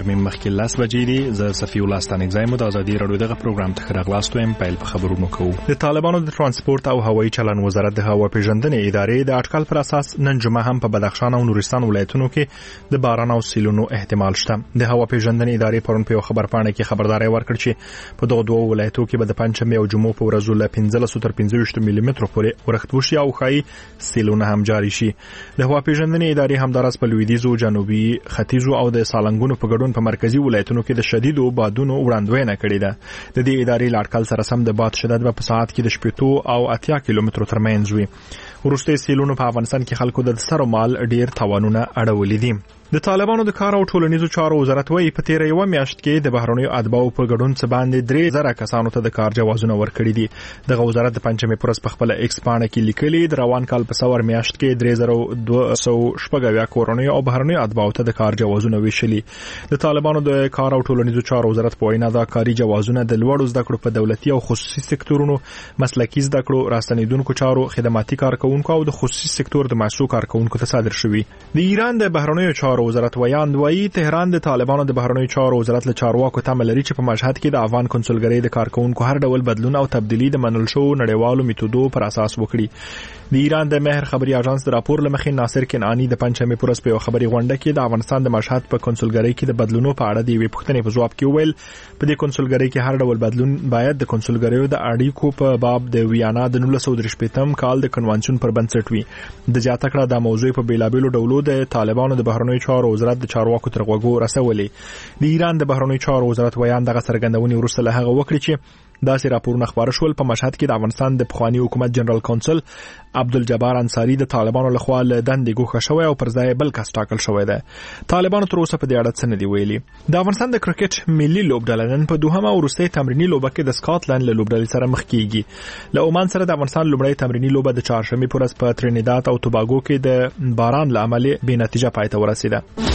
غرمې مخکې 10 بجې دي. زه صفي الله ستانکزی مو د ازادي راډیو دغه پروګرام ته راغلاست وایم. پیل په خبرونو کوو. د طالبانو د ترانسپورت او هوایي چلن وزارت د هوا پیژندنې ادارې د اټکل پر اساس نن جمعه هم په بدخشان او نورستان ولایتونو کې د باران او سیلونو احتمال شته. د هوا پیژندنې ادارې پرون په خبر پاڼه کې خبرداري ورکړه چې په دغه دوه ولایتونو کې به د پنځمې او جمعو په ورځو له 15 تر 25 ملي مترو پورې ورښت وشي او خای سیلونه هم جاری شي. د هوا پیژندنې ادارې همدارس په لویدیځو، جنوبي، ختیځو او د سالنګونو په ګډون په مرکزی ولایتونو کې د شدیدو بادونو وړاندوینه کړې ده. د دې ادارې لاټکل سره سم د باد شدت په ساعت کې د 80 او 80 کیلومترو ترمنځ وي. ورسته سیلونو په افغانستان کې خلکو د سر مال ډیر تاوانونه اړولې دي. د طالبانو د کار او ټولنیزو چارو وزارت وايي په تیر یو میاشت کې د بهرنیو اتباعو په ګډون څخه باندې 3000 کسانو ته د کار جوازونه ورکړي دي. د وزارت د پنځمې پرس په خپل ایکس پاڼه کې لیکلي د روان کال په سور میاشت کې 3200 کورنیو او بهرنیو اتباعو ته د کار جوازونه ویشلي. د طالبانو د کار او ټولنیزو چارو وزارت په وینا دا کاري جوازونه د لوړو زده کړو په دولتي او خصوصي سکتورونو، مسلکي زده کړو، راستنیدونکو چارو، خدماتي کارکونکو او د خصوصي سکتور د محصول کارکونکو ته صادر شوی. د ایران د بهرنیو چارو وزارت وایي تهران د طالبانو د بهرنیو چارو وزارت له چارواکو تمه لري چې په مشهد کې د افغان کنسولګرۍ د کارکونکو هر ډول بدلون او تبدیلی د منل شو نړیوالو میتودو پر اساس وکړي. د ایران د مهر خبري اژانس د راپور لمخې ناصر کنعانی د پنځمې پرس په خبري غونډه کې د افغانستان د مشهد په کنسولګرۍ کې د بدلونونو په اړه د وی پوښتنې په جواب کې ویل په دې کنسولګرۍ کې هر ډول بدلون باید د کنسولګریو د اړیکو په باب د ویانا د 1935 کال د کنوانسیون پر بنسټ وي. د زیاته کړه د موضوع په بیلابېلو ډولو د طالبانو د بهرنیو چارو وزارت د چارواکو تر غوږو رسولې. د ایران د بهرنیو چارو وزارت ویان دغه څرګندونې وروسته له هغه وکړي چې داسې راپورونه خبره شول په مشهد کې د افغانستان د پخوانی حکومت جنرال کونسل عبدالجبار انصاری د طالبانو لخوا له دندې ګوښه شوی او پر ځای بل کس ټاکل شوی دی. طالبانو تر اوسه په دې اړه څه نه دی ویلي. د افغانستان د کرکټ ملي لوبډله نن په دوهمه او وروستۍ تمرینی لوبه کې د سکاټلند له لوبډلې سره مخ کیږي. له عمان سره د افغانستان لومړی تمرینی لوبه د چهارشنبه پر ورځ په ترینیداد او توباګو کې د باران له امله بې نتیجه پای ته ورسیده.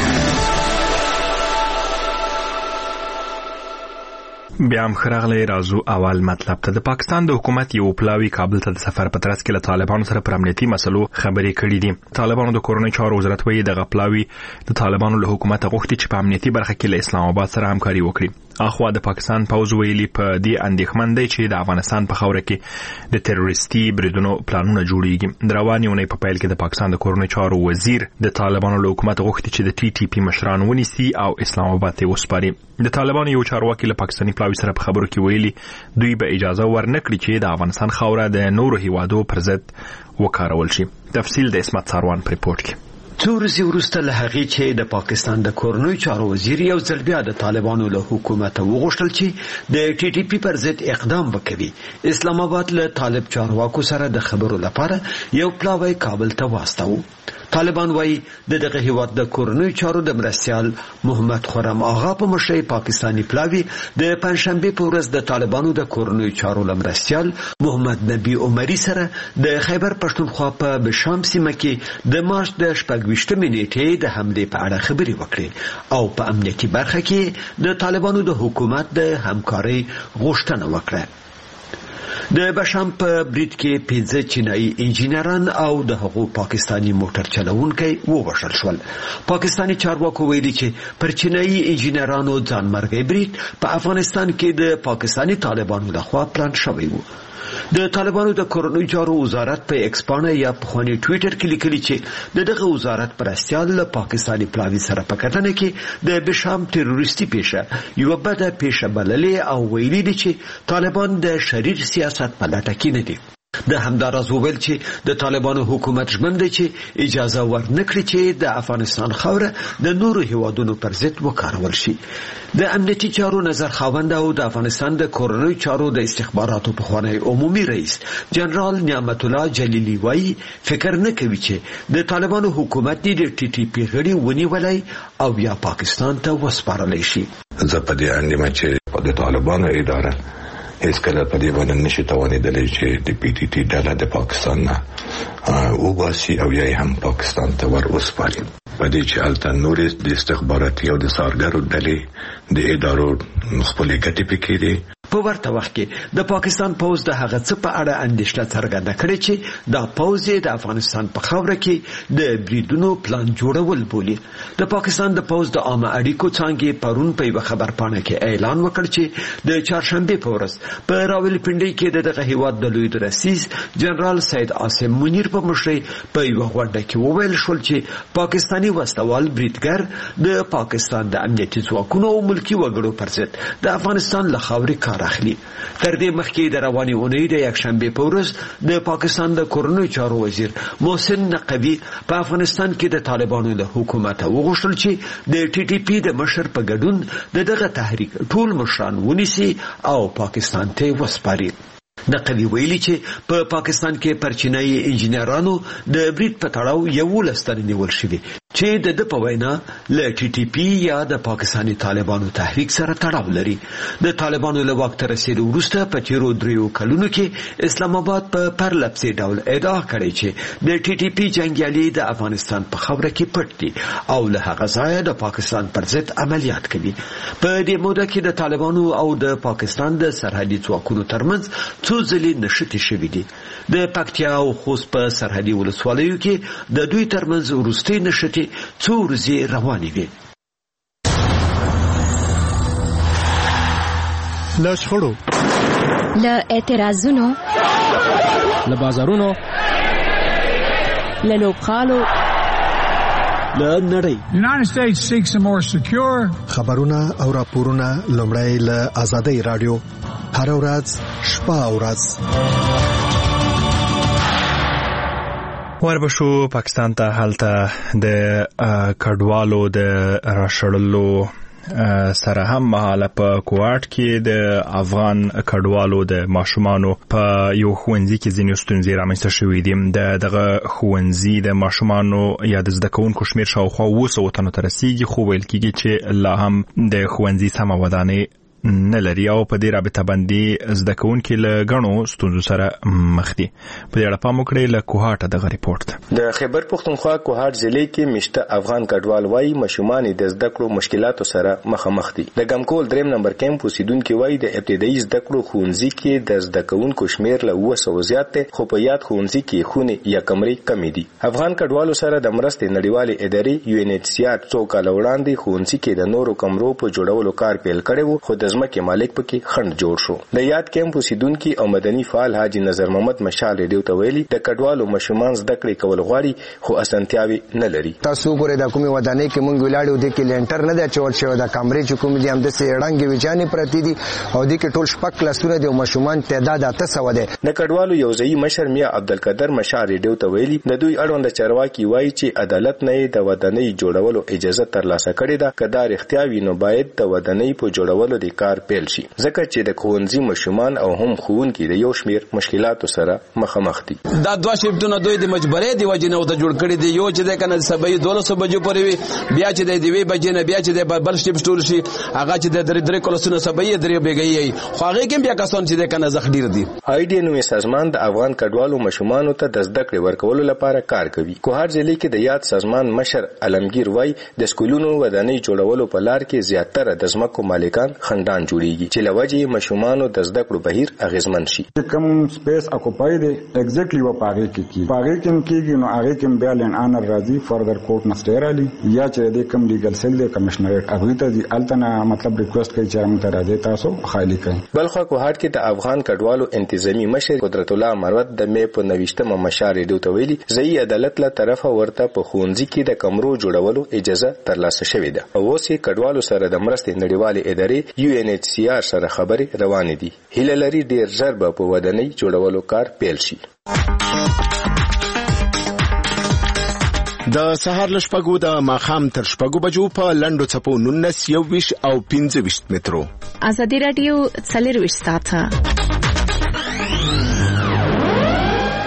بیا هم خراغلی رازو اول مطلب ته. د پاکستان د حکومت یو پلاوی کابل ته د سفر په ترڅ کې له طالبانو سره پر امنیتي مسلو خبرې کړې دي. طالبانو د کورنۍ چارو وزارت وایي د غپلاوی د طالبانو له حکومت غوښتي چې په امنیتي برخه کې له اسلام آباد سره همکاري وکړي. اخوا د پاکستان پوز ویلي په دې اندېښمن دی چې د افغانستان په خوره کې د تروریستي بریدونو پلانونه جوړیږي. د روانې اونۍ په پیل کې د پاکستان د کورنۍ چارو وزیر د طالبانو له حکومت غوښتي چې د ټي ټي پی مشران ونیسي او اسلام آباد ته وسپاري. د طالبانو یو چارواکي له پاکستاني پلاوی سره په خبرو کې ویلي دوی به اجازه ورنکړي چې د افغانستان خوره د نورو هیوادو پر ضد وکارول شي. تفصیل د اسمت ساروان په ریپورت کې. څو ورځې وروسته له هغې چې د پاکستان د کورنۍ چارو وزیر یو ځل بیا د طالبانو له حکومت وغوښتل چې د ټي ټي پی پر ضد اقدام وکړي، اسلام آباد له طالب چارواکو سره د خبرو لپاره یو پلاوی کابل ته واستاوه. طالبان وايي دغه هیواد د کورنۍ چارو د مرستیال محمد خرم آغا په مشرۍ پاکستانی پلاوی د پنځشنبه په ورځ د طالبانو د کورنۍ چارو مرستیال محمد نبی عمری سره د خیبر پښتونخوا په بشام سیمه کې د مارچ د 28 نیټې د حمله په اړه خبري وکړي او په امنیتي برخه کې د طالبانو د حکومت د همکارۍ غوښتنه وکړه. د بشام په برید کې 15 چینایي انجینران او د هغو پاکستانی موټر چلوونکي ووژل شول. پاکستانی چارواکو ویلي چې پر چینایي انجینرانو ځانمرګي برید په افغانستان کې د پاکستانی طالبانو لخوا پلان شوی و. د طالبانو د کورنۍ چارو وزارت په ایکس پاڼه یا په خوني ټوئیټر کې لیکلي چې دغه وزارت پرستیال له پاکستانی پلاوی سره په کتنه کې د بشام تروریستي پیښه یو بده پیښه بللې او ویلي دي چې طالبان د شریر سیاست په لټه کې نه دي. د همداراز ویل چې د طالبانو حکومت ژمن دی چې اجازه ورنکړي چې د افغانستان خوره د نورو هیوادونو پر ضد وکارول شي. د امنیتي چارو نظر خاوند او د افغانستان د کورنۍ چارو د استخباراتو پخوانی عمومي رئیس جنرال نعمت الله جلیلی وايي فکر نه کوي چې د طالبانو حکومت د ټي ټي پی غړي ونیولای او یا پاکستان ته وسپارل شي. زه په دې اندېښمن چې د طالبانو اداره هیڅ کله په دې باندې نشي توانیدلی چې د پی ټي ټي ډله د پاکستان نه وباسي او یا هم پاکستان ته ور وسپاري. په دې چې هلته نورې د استخباراتي او د څارګرو ډلې د ادارو خپلې ګټې پکې دي په ورته وخت کې د پاکستان پوز د هغه څه په اړه اندېښنه څرګنده کړې چې دا پوز د افغانستان په خاوره کې د بریدونو پلان جوړول بولي. د پاکستان د پوز د عامه اړیکو څانګې پرون په یو خبرپاڼه کې اعلان وکړ چې د چهارشنبه په ورځ په راولپنډي کې دغه هیواد د لوی رئیس جنرال سید عاصم منیر په مشرۍ په یو غونډه کې وویل شول چې پاکستانی وسوال بریدګر د پاکستان د امنیتي ځواکونو او ملکی وګړو پر ضد د افغانستان له خاورې کار اخلي. تر دې مخکې د رواني اونۍ د یکشنبه په ورځ د پاکستان د کورنیو چارو وزیر محسن نقوی په افغانستان کې د طالبانو له حکومت وغوښتل چې د ټي ټي پی د مشر په ګډون دغه تحریک ټول مشران ونیسي او پاکستان ته وسپاري. نقوی ویلي چې په پاکستان کې پرچینایي انجینرانو د برید په تړاو 11 تنه نیول شوي چې د په وینا له ټي ټي پی یا د پاکستاني طالبانو تحریک سره تړاو لري. د طالبانو له واک ته رسیدو وروسته په تیرو 3 کلونو کې اسلام آباد په پرلپسې ډول ادعا کړې چې د ټي ټي پی جنگیالي د افغانستان په خاوره کې پټ دي او له هغه ځایه د پاکستان پر ضد عملیات کوي. په دې موده کې د طالبانو او د پاکستان د سرحدي ځواکونو ترمنځ څو ځلې نښتې شوي دي. د پکتیا او خوست په سرحدي ولسوالیو کې د دوی ترمنځ وروستۍ نښتې څو ورځې روانې وي. له شخړو، له اعتراضونو، له بازارونو، له لوبغالو، له نړۍ. United States seeks a more secure. خبرونه او راپورونه لومړی له آزادۍ رادیو هر ورځ شپه او ورځ. وربشو پاکستان ته هلته د کډوالو د راشړلو سره هم مهاله په کوارټ کې د افغان کډوالو د ماشومانو په یو ښوونځي کې ځینې ستونزې رامنځته شوې دي. دغه ښوونځي د ماشومانو یا د زده کوونکو شمېر شاوخوا 200 تنو ته رسیږي، خو ویل کېږي چې لا هم د ښوونځي سمه ودانۍ نه لري او په دې رابطه باندې زده کوونکي له غنو ستونزو سره مخ دي. په دې اړه پام وکړئ. له کوهاټ دغه ریپورت. د خیبر پختونخوا کوهاټ ضلع کې مشته افغان کډوال وایي ماشومان د زده کړو مشکلاتو سره مخامخ دي. د ګمکول 3 نمبر کیمپ اوسیدونکو وایي د ابتدایي زده کړو ښوونځي کې د زده کوونکو شمیر له 200 زیات دی، خو په یاد ښوونځي کې خونې یا کمرې کمې دي. افغان کډوالو سره د مرستې نړیوالې ادارې UNHCR څو کال وړاندې ښوونځي کې د نورو کمرو په جوړولو کار پیل کړی و، خو د ځمکې مالک پکې خند جوړ شو. د یاد کیمپ اوسیدونکو او مدني فعال حاجی نظر محمد مشال ریډیو ته ویلي د کډوالو ماشومان زده کړې کول غواړي خو اسانتیاوي نه لري. تاسو ګورئ د کومې ودانۍ کې مونږ ولاړو د کې لینټر نه دی چول شوی، د کمرې چې کوم دي هم د سیړنګ ویجانې پرتی دي او د کې ټول شپږ کلاسونه دي او ماشومان تعداد 800 دی. د کډوالو یو ځای مشر میا عبدالقادر مشال ریډیو ته ویلي د دوی اړوند چارواکي وایي چې عدالت نه د ودانۍ جوړولو اجازه ترلاسه کړې ده. کدا اختیار وینو باید د ودانۍ په جوړولو د کار پیل شي، ځکه چې د ښوونځي ماشومان او هم ښوونکي د یو شمیر مشکلاتو سره مخامخ دي. دا دوه شیفتونه دوی د مجبورې دی وجه نه د جوړ کړی دی. یو چې د کنه سبا 12 بجو پورې وي، بیا چې د دوی بجې نه بیا چې د بل شیفت ټول شي هغه چې د درې کلاسونه سبا یې درې بیګي خو هغه کې بیا کسان چې د کنه زخ ډیر دي. آیډي نو سازمان د افغان کډوالو ماشومانو ته د زده کړې ورکولو لپاره کار کوي. کوهاټ ضلع کې د یاد سازمان مشر علمگیر وای د سکولونو ودانۍ جوړولو په لار کې زیاتره د ځمکو مالکان خندان جوړیږي چې لوجه ماشومانو د زده کړو بهیر اغیزمن شي. کوم سپیس اکوپای دی ایگزیکټلی و پاره کې کیږي نو هغه کې بیا لن ان راځي فردر کورټ نسترالی یا چې د کوم لیګل سیل د کمشنریټ هغه ته دی التنا مطلب ریکوست کوي چې موږ ته راځي تاسو خالی کړئ. بلخو کوهاټ کې د افغان کډوالو انتظامی مشر قدرت الله مروت د مې په 29مه مشارې ډو ویلي ځای عدالت له طرفه ورته په ښوونځي کې د کمرو جوړولو اجازه ترلاسه شوې ده. اوس یې کډوالو سره د مرستې نړیوالې ادارې UNHCR سره خبرې روانې دي. هیله لري ډیر ژر به په ودانۍ جوړولو کار پیل شي. د سهار لشپګو د ماخام تر شپګو بجو په لندو چپو 19 21 او 25 مترو. آزادی رادیو 24 ساعته.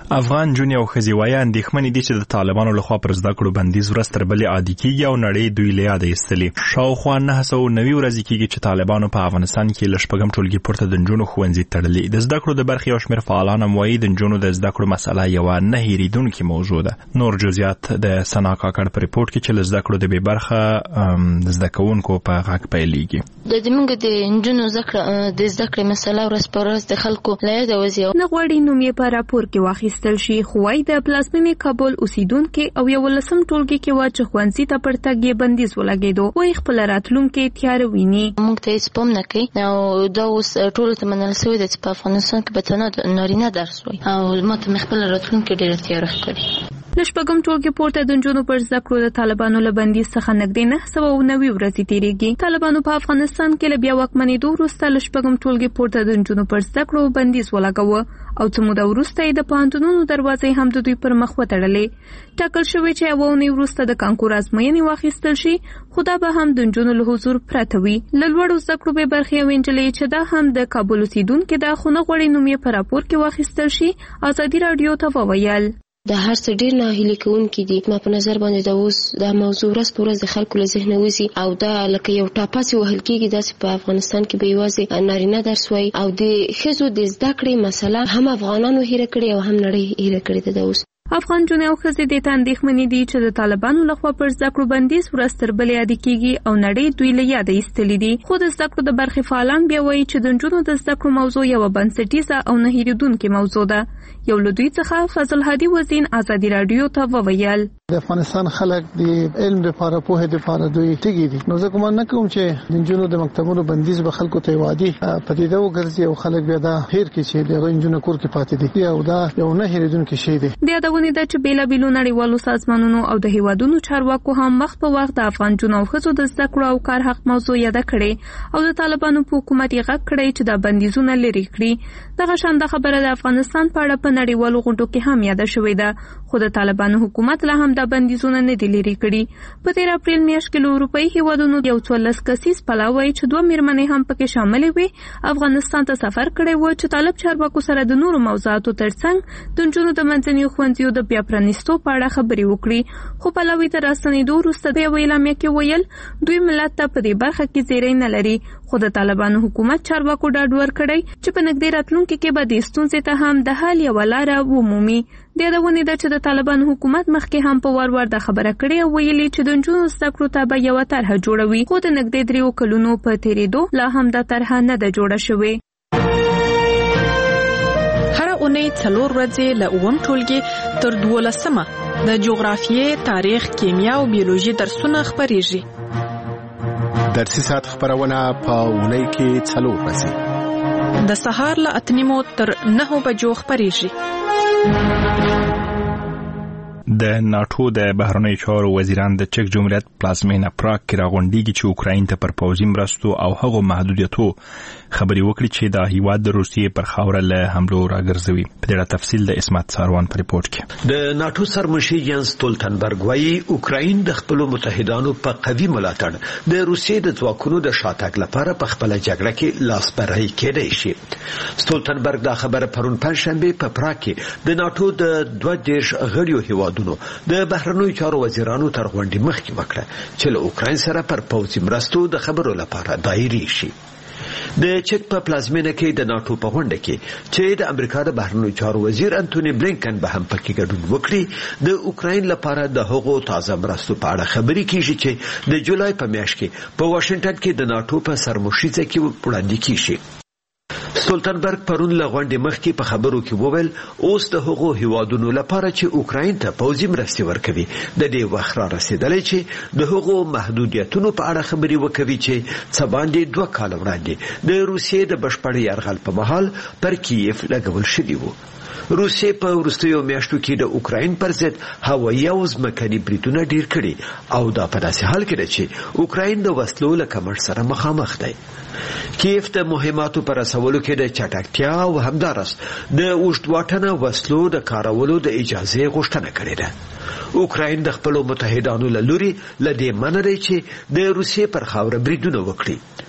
افغان جونی او خزیوای اندېښمنې دي چې د طالبانو لخوا پر زده کړو بندیز ورځ تر بلې عادي کیږي او نړۍ دوی له یاده ایستلي. شاوخوا 990 ورځې کیږي چې طالبانو په افغانستان کې له شپږم ټولګي پورته د نجونو ښوونځي تړلي. د زده کړو د برخې یو شمېر فعالان هم وایي د نجونو د زده کړو مسله یوه نه هېرېدونکې موضوع ده. نور جزئیات د سنا کاکړ په ریپورټ کې چې له زده کړو د بې برخه د زده کوونکو په غږ پیلېږي. د موږ د نجونو د زده کړې مسله ورځ په ورځ د خلکو له یاده وځي. نه غواړي نوم یې په راپور کې واخیستل شي، خو وايي د پلازمینې کابل اوسیدونکو او 11 ټولګي کې واچ ښوونځي ته پر تګ یې بندیز ولګېدو. وایي خپل راتلونکي تیار ویني. موږ ته هیڅ پام نه کوي او دا اوس ټول ته منل شوی دی چې په افغانستان کې به تنه نارینه درس وایي او ما ته خپل راتلونکي ډېر تیار ښکاري. له شپږم ټولګي پورته د نجونو پر زده کړو د طالبانو له بندیز څخه نږدې 990 ورځې تېرېږي. طالبانو په افغانستان کې له بیا واکمنېدو وروسته له شپږم ټولګي پورته د نجونو پر زده کړو بندیز ولګاوه او څه موده وروسته یې د پوهنتونونو دروازې هم د دوی پر مخ وتړلې. ټاکل شوی چې یوه اونۍ وروسته د کانکور ازموینې واخیستل شي، خو دا به هم د نجونو له حضور پرته وي. له لوړو زده کړو بې برخې یوې نجلۍ چې دا هم د کابل اوسیدونکې ده خو نه غواړي نوم یې په راپور کې واخیستل شي، ازادي راډیو ته وویل د هر څه ډېر ناهیلي کوونکي دي. ما په نظر باندې دا اوس دا موضوع ورځ په ورځ د خلکو له ذهنه وځي او دا لکه یو ټاپاسې وهل کېږي داسې په افغانستان کې به یوازې نارینه درس وایي او د ښځو د زده کړې مسله هم افغانانو هیره کړې او هم نړۍ هیره کړې ده. اوس افغان جونې او ښځې دې ته اندېښمنې دي چې د طالبانو لخوا پر زده کړو بندیز ورځ تر بلې عادي کېږي او نړۍ دوی له یاده ایستلي دي. خو د زده کړو د برخې فعالان بیا وایي چې د نجونو د زده کړو موضوع یوه بنسټیزه او نه هېرېدونکې موضوع ده. یو له دوی څخه فضل هادي وزین ازادي راډیو ته وویل د افغانستان خلک د علم لپاره پوهه لپاره دوی تیږي دي. نو زه کوم نه کوم چې د نجونو د مکتبونو بندیز به خلکو ته وادي پدیده وګرځي او خلک بیا دا هیر کې چې د نجونو کور کې پاتې دي او دا یو نه هېرېدونکې شی دی. د یادونې ده چې بېلابېلو نړیوالو سازمانونو او د هیوادونو چارواکو هم مخ په وخت د افغان جونو او ښځو د زده کړو او کار حق موضوع یاده کړې او د طالبانو په حکومت یې غږ کړی چې دا بندیزونه لرې کړي. دغه شان د خبره د افغانستان په اړه په نړیوالو غونډو کې هم یاده شوې ده، خو د طالبانو حکومت لا هم دا بندیزونه نه دي لرې کړي. په 13 اپریل میاشت کې له اروپایي هیوادونو یو 14 کسیز پلاوی وایي چې 2 میرمنې هم پکې شاملې وي افغانستان ته سفر کړی و چې طالب چارواکو سره د نورو موضوعاتو ترڅنګ د نجونو د منځنیو ښوونځیو د بیا پرانیستو په اړه خبرې وکړي. خو پلاوی ته راستنېدو وروسته د یوې اعلامیه کې ویل دوی ملت ته په دې برخه کې زیری نه لري، خو د طالبانو حکومت چارواکو ډاډ ورکړی چې په نږدې راتلونکي کې به د ستونزې ته هم د حل یوه لاره ومومي. د یادونې ده چې د طالبانو حکومت مخکې هم په وار وار د خبره کړې او ویلي چې د نجونو زده کړو ته به یوه طرحه جوړوي، خو د نږدې 3 کلونو په تېرېدو لا هم دا طرحه نه ده جوړه شوې. هر اونۍ 4 ورځې له 9م ټولګي تر 12مه د جغرافیې، تاریخ، کیمیا او بیولوژي درسونه خپرېږي. درسي ساعت خبرونه په اونۍ کې 4 ورځې د سهار له 8:30 تر 9 بجو خپرېږي. د ناتو د بهرنیو چارو وزیران د چک جمهوریت پلازمینه پراګ کې راغونډېږي چې اوکراین ته پر پوځي مرستو او هغو محدودیتو خبرې وکړي چې د هیواد د روسیې پر خاوره له حملو راګرځوي. په دې اړه تفصیل د اسمت ساروان په ریپورت کې. د ناتو سرمشر ینس ستولتنبرګ وايي اوکراین د خپل متحدانو په قوي ملاتړ د روسیې د ځواکونو د شاتګ لپاره په خپل جګړه کې لاس بری کېدای شي. ستولتنبرګ دا خبره پرون پنځشنبه په پراګ کې د ناتو د 22 غړیو هیوادونو د بهرنیو چارو وزیرانو تر غونډې مخکې وکړه چې له اوکراین سره پر پوځي مرستو د خبرو لپاره دایري شي. د چک په پلازمینه کې د ناتو په غونډه کې چې د امریکا د بهرنیو چارو وزیر انټونی بلینکن به هم پکې ګډون وکړي د اوکراین لپاره د هغو تازه مرستو په اړه خبرې کیږي چې د جولای په میاشت کې په واشنگټن کې د ناتو په سرمشریزه کې وړاندې کیږي. ستولتنبرګ پرون له غونډې مخکې په خبرو کې وویل اوس د هغو هیوادونو لپاره چې اوکراین ته پوځي مرستې ورکوي د دې وخت را رسیدلی چې د هغو محدودیتونو په اړه خبرې وکوي چې څه باندې 2 کال وړاندې د روسیې د بشپړ یرغل په مهال پر کیف لګول شوي وو. روسیې په وروستیو میاشتو کې د اوکراین پر ضد هوایي او ځمکني بریدونه ډیر کړي او دا په داسې حال کې ده چې اوکراین د وسلو له کمښت سره مخامخ دی. کیف د مهماتو پر رسولو کې د چټکتیا او همدارس د اوږدواټنه وسلو د کارولو د اجازه غوښتنه کړې ده. اوکراین د خپل متحدانو له لوري له دې منع دی چې د روسیې پر خاوره بریدونه وکړي.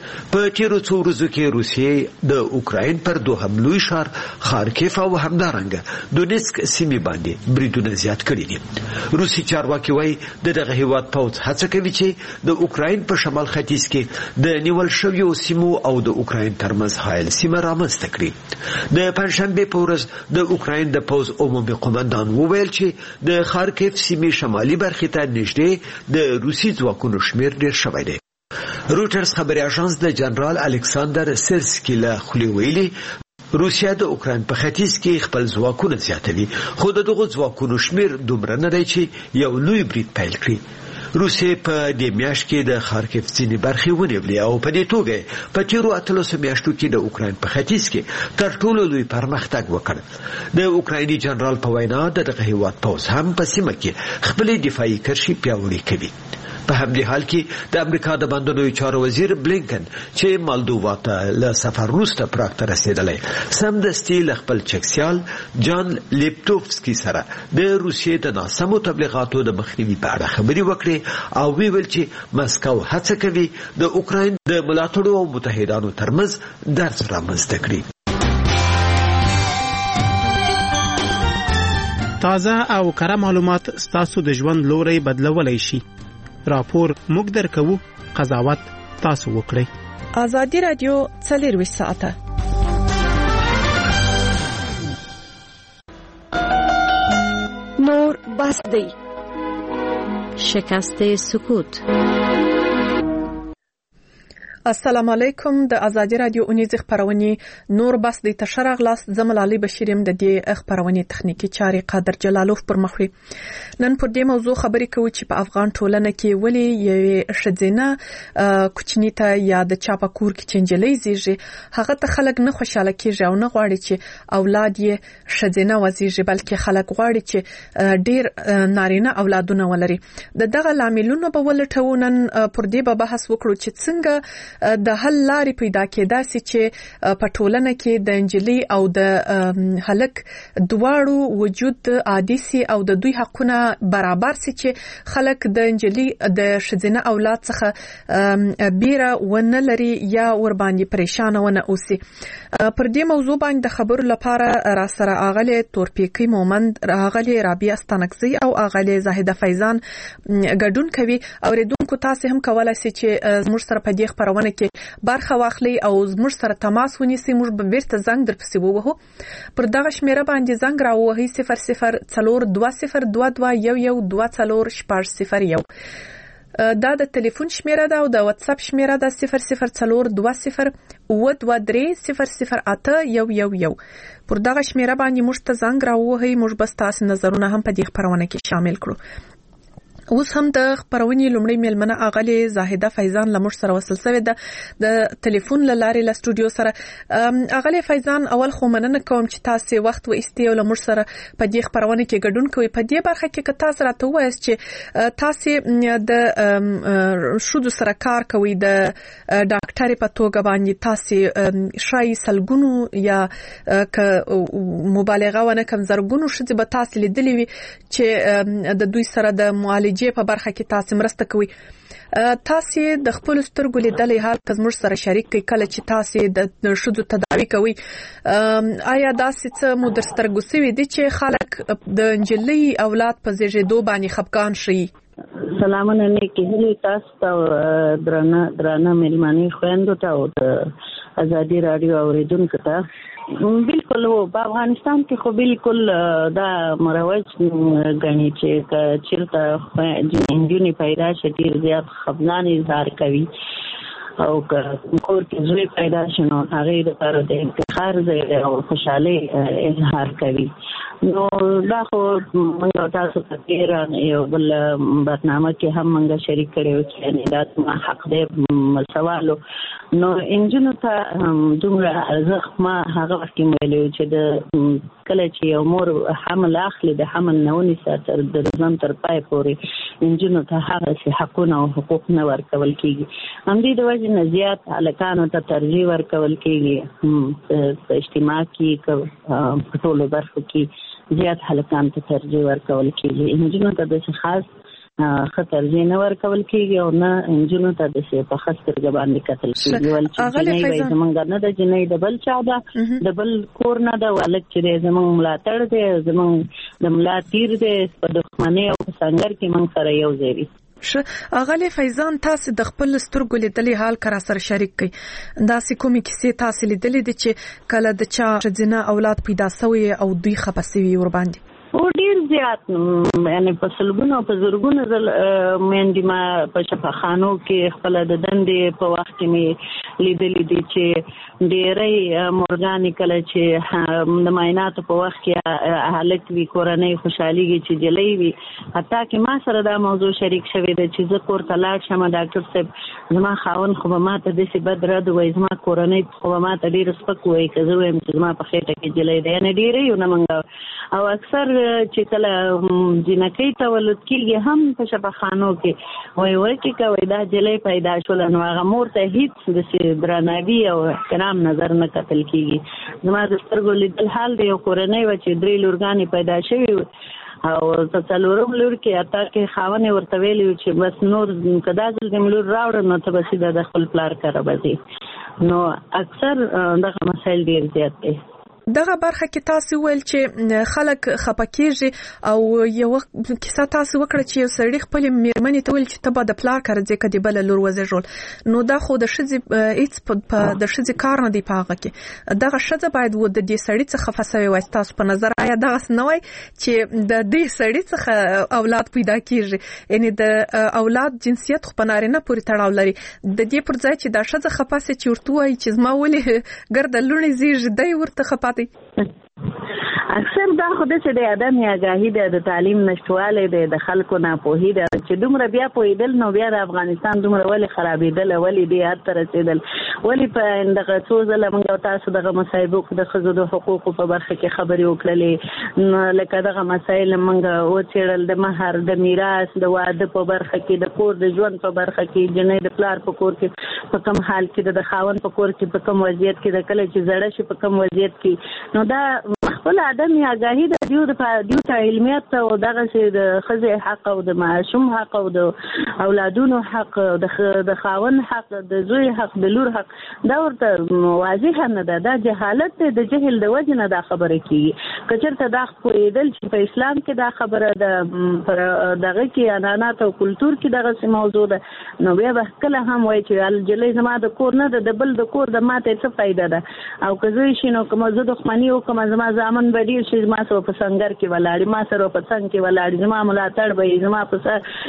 په تیرو څو ورځو کې روسیې د اوکراین پر دوهم لوی ښار خارکیف او همدارنګه دونیسک سیمې باندې بریدونه زیات کړي دي. روسي چارواکي وایي دغه هیواد پوځ هڅه کوي چې د اوکراین په شمال ختیځ کې د نیول شویو سیمو او د اوکراین ترمنځ حایل سیمه رامنځته کړي. د پنځشنبې په ورځ د اوکراین د پوځ عمومي قومندان وویل چې د خارکیف سیمې شمالي برخې ته نږدې د روسي ځواکونو شمیر ډیر شوی دی. روټرز خبري اژانس د جنرال الکساندر سیرسکي له خولې ویلي روسیا د اوکراین په ختیځ کې خپل ځواکونه زیاتوي، خو دغه ځواکونو شمیر دومره نه دی چې یو لوی برید پیل کړي. روسیې په دې میاشت کې د خارکیف ځینې برخې ونیولې او په دې توګه په تیرو 13 میاشتو کې د اوکراین په ختیځ کې تر ټولو لوی پرمختګ وکړ. د اوکرایني جنرال په وینا دغه هیواد پوځ هم په سیمه کې خپلې دفاعي کرښې پیاوړې کوي. په همدې حال کې د امریکا د بهرنیو چارو وزیر بلینکن چې مالدووا ته له سفر وروسته پراګ ته رسیدلی سمدستي له خپل چکسیال جان لیپټوفسکي سره د روسیې د ناسمو تبلیغاتو د مخنیوي په اړه خبرې وکړې او ویل چې مسکو هڅه کوي د اوکراین د ملاتړو او متحدانو ترمنځ درز رامنځته کړي. تازه او کره معلومات ستاسو د ژوند لوري بدلولای شي. راپور موږ درکو، قضاوت تاسو وکړئ. ازادي رادیو 24 ساعته نور بس دی شکست سکوت. السلام علیکم. د ازادي رادیو اونیز خبرونه نور بس د تشرع غلاس زملالي بشیریم د دې خبرونه تخنیکی چاري قادر جلالوف پر مخوي. نن پر دې موضوع خبرې کوي چې په افغان ټولنه کې ولې یو شذینه کوچنی ته یا د چاپا کور کې چنجلې زیږي هغه ته خلک نه خوشاله کیږي او نه غواړي چې اولاد یې شذینه وزیږي، بلکې خلک غواړي چې ډیر نارینه اولادونه ولري. دغه لاملونه به ولټو. نن پر دې به بحث وکړو چې څنګه د حل لارې پیدا کېدای شي چې په ټولنه کې د انجلي او د هلک دواړو وجود عادي سي او د دوی حقونه برابر سي چې خلک د انجلي د شذینه اولاد څخه بیره ونه لري یا ور باندې پریشان ونه اوسي. پر دې موضوع باندې د خبرو لپاره را سره اغلی تورپیکی مومند، اغلی رابعه استانکزی او اغلی زاهده فیضان ګډون کوي. اوریدونکو تاسو هم کولای شئ چې زموږ سره په دې خبرونه کې برخه واخلي او زموږ سره تماس ونیسي. موږ به بیرته زنګ درپسې ووهو. پر دغه شمیره باندې زنګ راووهئ 0042211240. دا د ټلیفون شمیره ده او د واتس اپ شمیره ده 00202008001111. پر دغه شمیره باندې موږ ته زنګ راووهئ. موږ به تاسو نظرونه هم په دې خبرونه کې شامل کړو. اوس هم د خبرونې لومړی میلمنه اغلی زاهده فیضان لمر سره وصل شوې ده د ټلیفون لارې له سټوډیو سره. اغلی فیضان، اول خو مننه کوم چې تاسو وخت و ایستي او لمر سره په دې خبرونه کې ګډون کوي. په دې برخه کې که تاسو راته وایاست چې تاسو د شودو سره کار کوي د ډاکټر په توګه باندې تاسو شای سلګونو یا ک مبالغه ونه کم زرګونو شته به تاسو لیدلې وي چې د دوی سره د معالجې په برخه کې تاسو مرسته کوي. تاسو د خپل سترګو لیدلې حال زموږ سره شریک کړئ کله چې تاسو د شودو تداوی کوي. آیا داسې څه مو در سترګو سوي دي چې خلک د انجلۍ اولاد په زیږیدو باندې خفقان شي؟ سلامونه نیکی هیلې تاسو ته درانه مېلمانې خویندو ته او د ازادي رادیو اوریدونکو ته. بالکل هو په افغانستان کې خو بالکل دا مروج غني چې چیرته انجونی پیدا شي ډیر زیات خفګان اظهار کوي او کور کې زوی پیدا شنو هغه لپاره د انتخاب ځای او خوشاله اظهار کوي. نو دا خو موږ تاسو ته یو بل برنامه کې هم موږ شریک کړو چې دا حق دې سوالو نو انجنونو ته دومره ارزښت ما هغه وخت کې ویلو چې د کله چې یو مور حمل اخلي د حمل نونی ساتر د ځان تر پای پورې انجنونو ته هغه حقونه او حقوق نه ورکول کیږي. هم دې د وجه نه زیات الکانو ته ترجیح ورکول کیږي په اجتماع کې په ټولو برخو کې زیات هلکان ته ترجیح ورکول کیږي. انجنونو ته د خاص خطر جن ورکول کیږي او نه انجونو ته د څه په خستر باندې قتل کیږي ول چې نه وي زمونږ نه د جنې د بل چا ده د بل کور نه ده ولک چې زمونږ ملاتړ دی زمونږ د ملاتیر دی په دښمنۍ او څنګه کې موږ سره یو ځای اغلی فیضان تاسو د خپل سترګو لیدلې حال کرا سره شریک کړئ دا سې کومې کیسې تاسو لیدلې دي چې کله د چا ځنه اولاد پیدا شوی او دوی خپسوي ور باندې او ډیر زیات یعنی په سلګونو په زورګونو مېندې ما په شفاخانو کې خپل د دندې په وخت کې مې لیدلې دي چې ډېرې مورګانې کله چې د معایناتو په وخت کې هلک وي کورنۍ خوشحالېږي چې جلۍ وي حتی کې ما سره دا موضوع شریک شوې ده چې زه کور ته لاړ شم ډاکټر صاحب زما خاوند خو به ما ته داسې بد رد وایي زما کورنۍ خو به ما ته ډېر سپک وایي که زه وایم چې زما په خېټه کې جلۍ ده یعنې ډېرې یو نه منګه او اکثر چې کله جنکۍ تولد کېږي هم په شفاخانو کې وایي کې کوي دا جلۍ پیدا شول نو هغه مور ته هیڅ داسې درناوي او احترام نظر نه کتل کېږي زما د سترګو لیدل حال دی یو کورنۍ وه چې 3 لورګانې پیدا شوي او څلورم لور کې اته کې خاونې ورته ویلي چې بس نور که دا ځل دې لور راوړه نو ته به سیده د خپل پلار کره به ځې نو اکثر دغه مسایل ډېر زیات دی دغه برخه کې تاسو ویل چې خلک خپکیږي او یو کیسه تاسو وکړه چې یو سړی خپل میرمنې ته ویل چې ته به د پلار کار ځکه دی بل لور وزېږول نو دا خو د شذې هیڅ په د شذې کار نه دی پاغه کې دغه شذې باید و د دې سړی څخه فسوي وای تاسو په نظر آیا دغه نه وای چې د دې سړی څخه اولاد پیدا کیږي یعنی د اولاد جنسیت خو په نارینه پورې تړاو لري د دې پر ځای چې دا شذې خپاسه چې ورته وای چې زما ولې ګرد لونی زیږ دی ورته خپاته اکثر دا خو د څه د ادم آگاهی د تعلیم نشټواله د خلکو ناپوهی د چې دومره بیا پویدل نو بیا د افغانستان دومره ولې خرابېدل ولې دی هر تر رسیدل ولې په دغه څو ځله موږ تاسو دغه مصايبو د ښځو د حقوقو په برخه کې خبرې وکړلې لکه دغه مسایل موږ وڅېړل د مهر د میراث د واده په برخه کې د کور د ژوند په برخه کې جنې د پلار په کور کې په کوم حال کې د خاوند په کور کې په کوم وضعیت کې د کله چې زړه شي په کوم وضعیت کې نو دا خپل ادمي آگاهی د دیو ته علمیت او دغه چې د ښځې حق او د معشوم حق او د اولادونو حق د خاوند حق د زوی حق د لور حق دا ورته واضح نه ده دا جهالت دی د جهل د وجه نه دا خبره کیږي کچرته دا پوهېدل چې په اسلام کې دا خبره د دغه کې عنعنات او کلتور کې دغه موضوع ده نو بیا به کله هم وایي چې جلۍ زما د کور نه ده د بل د کور د ماته څه فایده ده او که زوی شي نو کوم زه دښمني وکم زما زامن به ډېر شي زما سره په سنګر کې ولاړې ما سره په څنګ کې ولاړې زما ملاتړ به زما په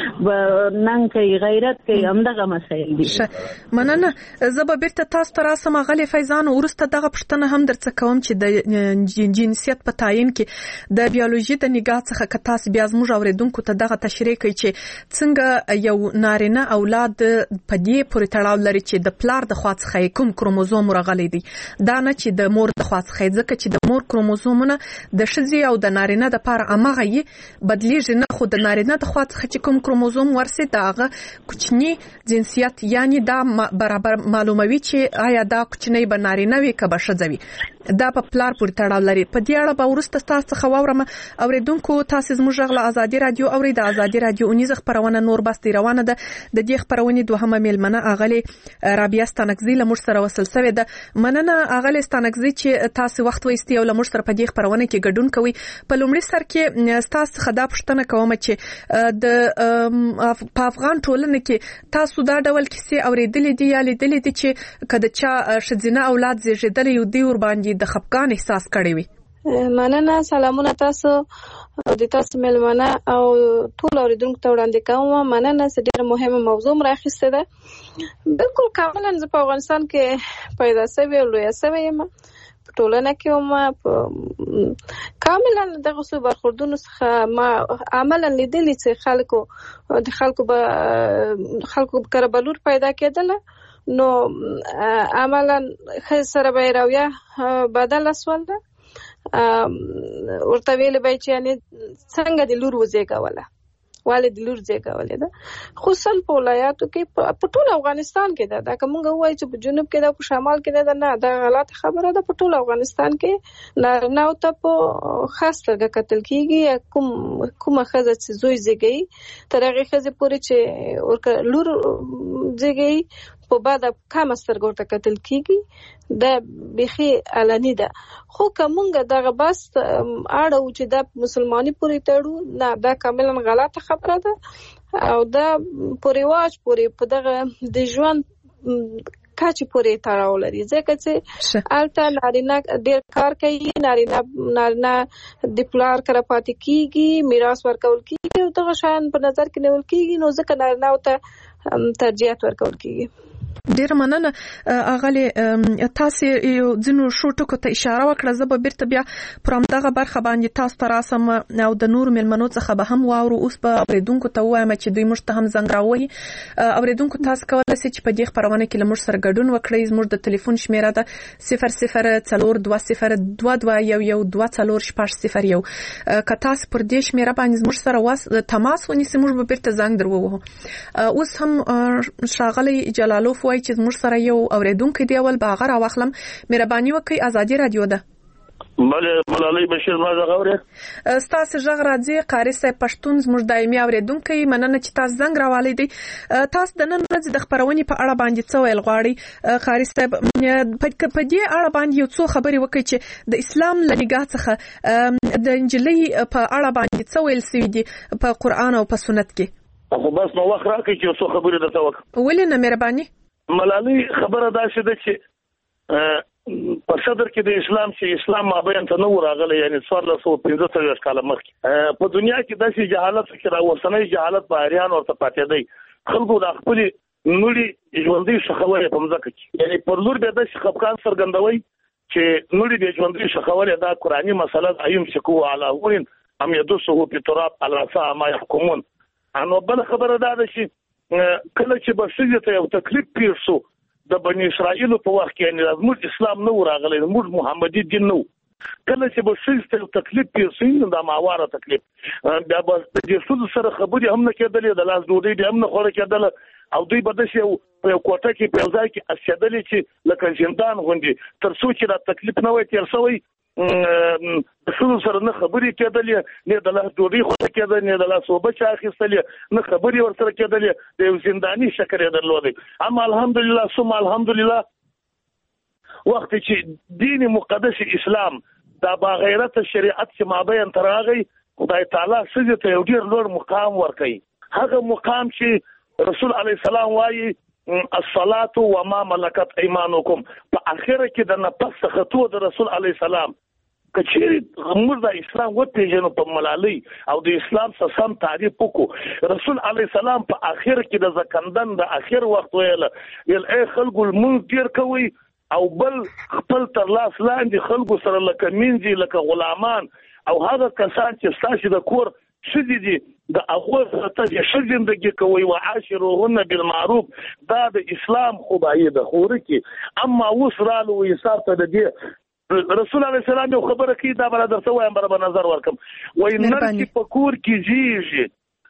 سر ننګ کوي غیرت کوي همدغه مسایل دي مننه زه به بیرته تاسو ته راسم غلې فیضان وروسته دغه پوښتنه هم درڅ کوم چې د جنسیت په تعین کې د بیولوژي د نگاه څخه که تاسو بیا زموږ اوریدونکو ته دغه تشریح کوي چې څنګه یو نارینه اولاد په دې پورې تړاو لري چې د پلار د خوا څخه کوم کروموزوم راغلی دی دا نه چې د مور د خوا څخه ځکه چې د مور کروموزومونه د ښځې او د نارینه د لپاره امغه یې بدلیږي نه خو د نارینه د خوا څخه چې کوم کروموزوم ورسي داغه کوچنی جنسیت یعنی دا برابر معلوموي چې آیا دا کوچنی به نارینه وي که به ښځه وي دا په پلار پورې تړاو لري په دې اړه به وروسته تاسو څخه واورم اوریدونکو تاسو زموږ غږ له ازادي رادیو اوري د ازادي رادیو اونیز خبرونه نور بس دی روانه ده د دې خبرونه دوهمه میلمنه اغلی رابعه ستانکزی له موږ سره وصل شوې ده مننه اغلی ستانکزی چې تاسو وخت وایستي او له موږ سره په دې خبرونه کې ګډون کوي په لومړي سر کې تاسو خدا پښتنه کوم چې د په افغان ټولنه کې تاسو دا ډول کیسې اوریدلې دي یا لیدلې دي چې کله چا شذینه اولاد زیږیدل یو دی ور باندې د خپګان احساس کړی وي مننه سلامونه تاسو او د تاسو ملمنه او ټول اوریدونکو ته وړاندې کوم مننه چې ډېر مهمه موضوع راخسته ده بالکل کاملا زه په افغانستان کې پیدا شوی او لوی شوی یم په ټولنه کې ما کاملا دغه څو برخوردونو څخه ما عملا لیدلې چې خلکو کړه بلور پیدا کېدل نو عملا سره به راویا بدل اسول ده ورته ویل به چې یعنی څنګه د لور وزېګوله والد لور زیږولې ده خو سل په ولایاتو کې په ټول افغانستان کې ده کومه وایي چې په جنوب کې ده په شمال کې ده نه دا غلط خبره ده په ټول افغانستان کې نارینه او ته په خاص توګه قتل کیږي کومه ښځه چې زوی زیږي تر هغه ښځې پورې چې ورکه لور زیږي په بعد کم سترګو ته قتل کیږي دا بخي علني ده خو کومه دغه بس اړه چې د مسلمانۍ پورې تړو نه دا کاملا غلطه خبره ده او دا پرېواج پورې په دغه د ژوند کاچ پورې تړاو لري ځکه چې الته نارینه ډېر کار کوي نارینه د پلار کړه پاتې کیږي میراث ورکول کیږي او دغه شان په نظر کې نیول کیږي نو ځکه نارینه او ته ترجیح ورکول کیږي ډیر مننه اغلی تاسو یو ځینو شوټکو ته اشاره وکړه زه به بیرته بیا پر همدغه برخه باندې تاسو ته راسم او د نور ملمنو څخه به هم واورو اوس به اوریدونکو ته وایم چې دوی موږ ته هم زنګ راوړي اوریدونکو تاسو کولای شئ چې په دې خبرونه کې له موږ سره ګډون وکړئ زموږ د ټلیفون شمیره ده 0042022242 که تاسو پر دې شمیره باندې زموږ سره تماس ونیسئ موږ به بیرته زنګ درووهو اوس هم ښاغلی جلالوف وای چې زموږ سره یو اوریدونکو دی اول باغ را واخلم مهرباني وکړئ ازادي رادیو ده ملالۍ بشیر ما غوړې ستاسو ژغ راځي قاری صاحب پښتون زموږ دایمي اوریدونکو مننه چې تاسو زنګ راوالې دي تاسو د نن ورځې د خبرونې په اړه باندې څه ویل غواړئ قاری صاحب په دې اړه باندې یو څو خبرې وکړئ چې د اسلام له نگاه څخه د انجلۍ په اړه باندې څه ویل سوي دي په قران او په سنت کې خو بس نو وخت راکړئ چې څو خبرې درته وکړم ولې نه مهرباني ملالۍ خبره دا شې ده چې په صدر کې د اسلام چې اسلام مابین ته نو راغلی یعنی 1415 کال مخکې په دنیا کې داسې جهالت کې را ورسنۍ جهالت په اریان ورته پاتې دی خلکو د خپل نوري ژوندۍ شخوي په مځکه کې یعنی پر لور به د خپکان سرګندوي چې نوري د ژوندۍ شخوي دا قرآني مسله ايم شکو علی اولین ام يدسه په تراب على ساعه ما يحكمون انو بل خبره دا ده چې کله چې بشریت ته یو تکلیف پیښ شو د بنی اسرائیل په وخت کې یعنی زموږ اسلام نو راغلی زموږ محمدي دین نو کله چې بشریت ته تکلیف پیښ شي دا ماواره تکلیف بیا به د سود سره خبرې هم نه کېدلې د لاس ډوډۍ هم نه خوړه کېدل او دوی به د شی په کوټه کې په ځای کې اسیدلې چې لکه زندان غوندي تر څو چې دا تکلیف نه وي تیر شوی د څو سره نه خبرې کېدلې نه د لاس ډوډۍ خوړه کېدل نه د لاس وبچ اخیستلې نه خبرې ورسره کېدلې د یو زنداني شکر یې درلودي اما الحمدلله ثم الحمدلله وخت چې دین مقدس اسلام دا باغیرت شریعت چې مابین تراغي خدای تعالی سجده ته یو ډیر لوړ مقام ورکړي هغه مقام چې رسول علی السلام وایي الصلاه وما ملكت ايمانكم په اخره کې د نفس خطو د رسول علی السلام کچېری موږ د اسلام و پیژنو په ملالۍ او د اسلام سم تعریف وکړو رسول علی السلام په اخر کې د زکندن د اخر وخت ویل اے خلکو المنذ ډیر کوي او بل خپل تر لاس لاندې خلکو سره لکه مینځي لکه غلامان او هغه کسان چې ستاسو د کور شدي دي د اول ته شذندګي کوي او عاشروهن بالمعروف دا د اسلام خدای د خور کې اما وسرالو حساب ته د رسول الله سلام یو خبره کی دا بل درته وایم بر نظر ورکم وای نرکی پکور کی جیږي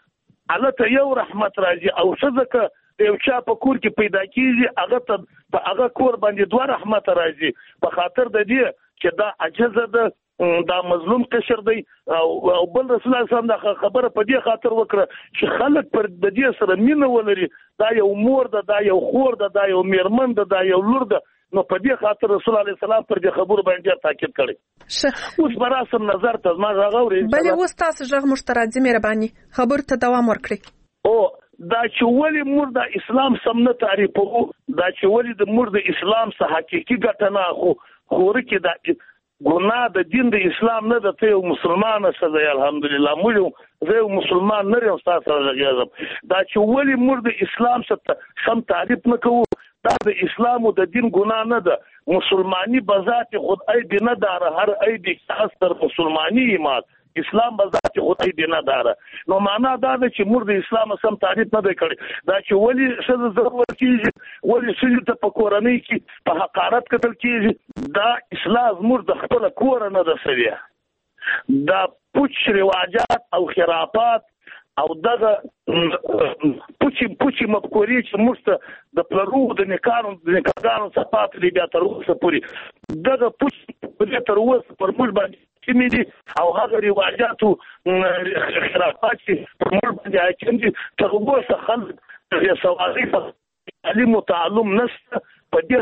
الته یو رحمت راځي او صدقه یو چا پکور کی پیدا کیږي هغه ته په هغه کور باندې دوه رحمت راځي په خاطر د دې چې دا عجزه ده دا مظلوم قشر دی او بل رسول الله صلی الله علیه وسلم خبره په دې خاطر وکړه چې خلک پر د دې سره مینه ولري دا یو مور ده دا یو خور ده دا یو میرمن ده دا یو لور ده نو په دې خاطر رسول الله سلام پر دې خبرو باندې تاکید کړی اوس براسم نظر ته ما غوړې بل اوس تاسو ژغ مشترک مهرباني خبر ته دوام ورکړي او دا چې ولی مور د اسلام سم نه تعریفو دا چې ولی د مور د اسلام څخه حقيقي ګټه نه خو کې دا ګناه د دین د اسلام نه د ته مسلمان سره الحمدلله موږ زه مسلمان نه یم تاسو سره لګیږم دا چې ولی مور د اسلام سره سم تعریف نه کوو دا د اسلام او د دین ګناه نه ده مسلمانی بذات خود ای نه دار هر ای د خاص تر مسلمانی ایمان اسلام بذات خود ای نه دار نو معنا دا ده چې مور د اسلام سم تعریف نه کړي دا چې ولی څه ضرورت کیږي ولی څه ته په کورنۍ کې په حقارت کتل کیږي دا اسلام مور د خپل کور نه ده سوي دا پوچ رواجات او خرافات او دغه پوچی مفکورې چې موږ ته د پلرو د نکاګانو صفات دي بیا تر اوسه پورې دغه پوچی تر اوسه پر موږ باندې چې دي او هغه رواجاتو خلافات چې پر موږ باندې حاکم دي تر اوسه خلک یې سوالي په تعلیم او تعلم نشته په دې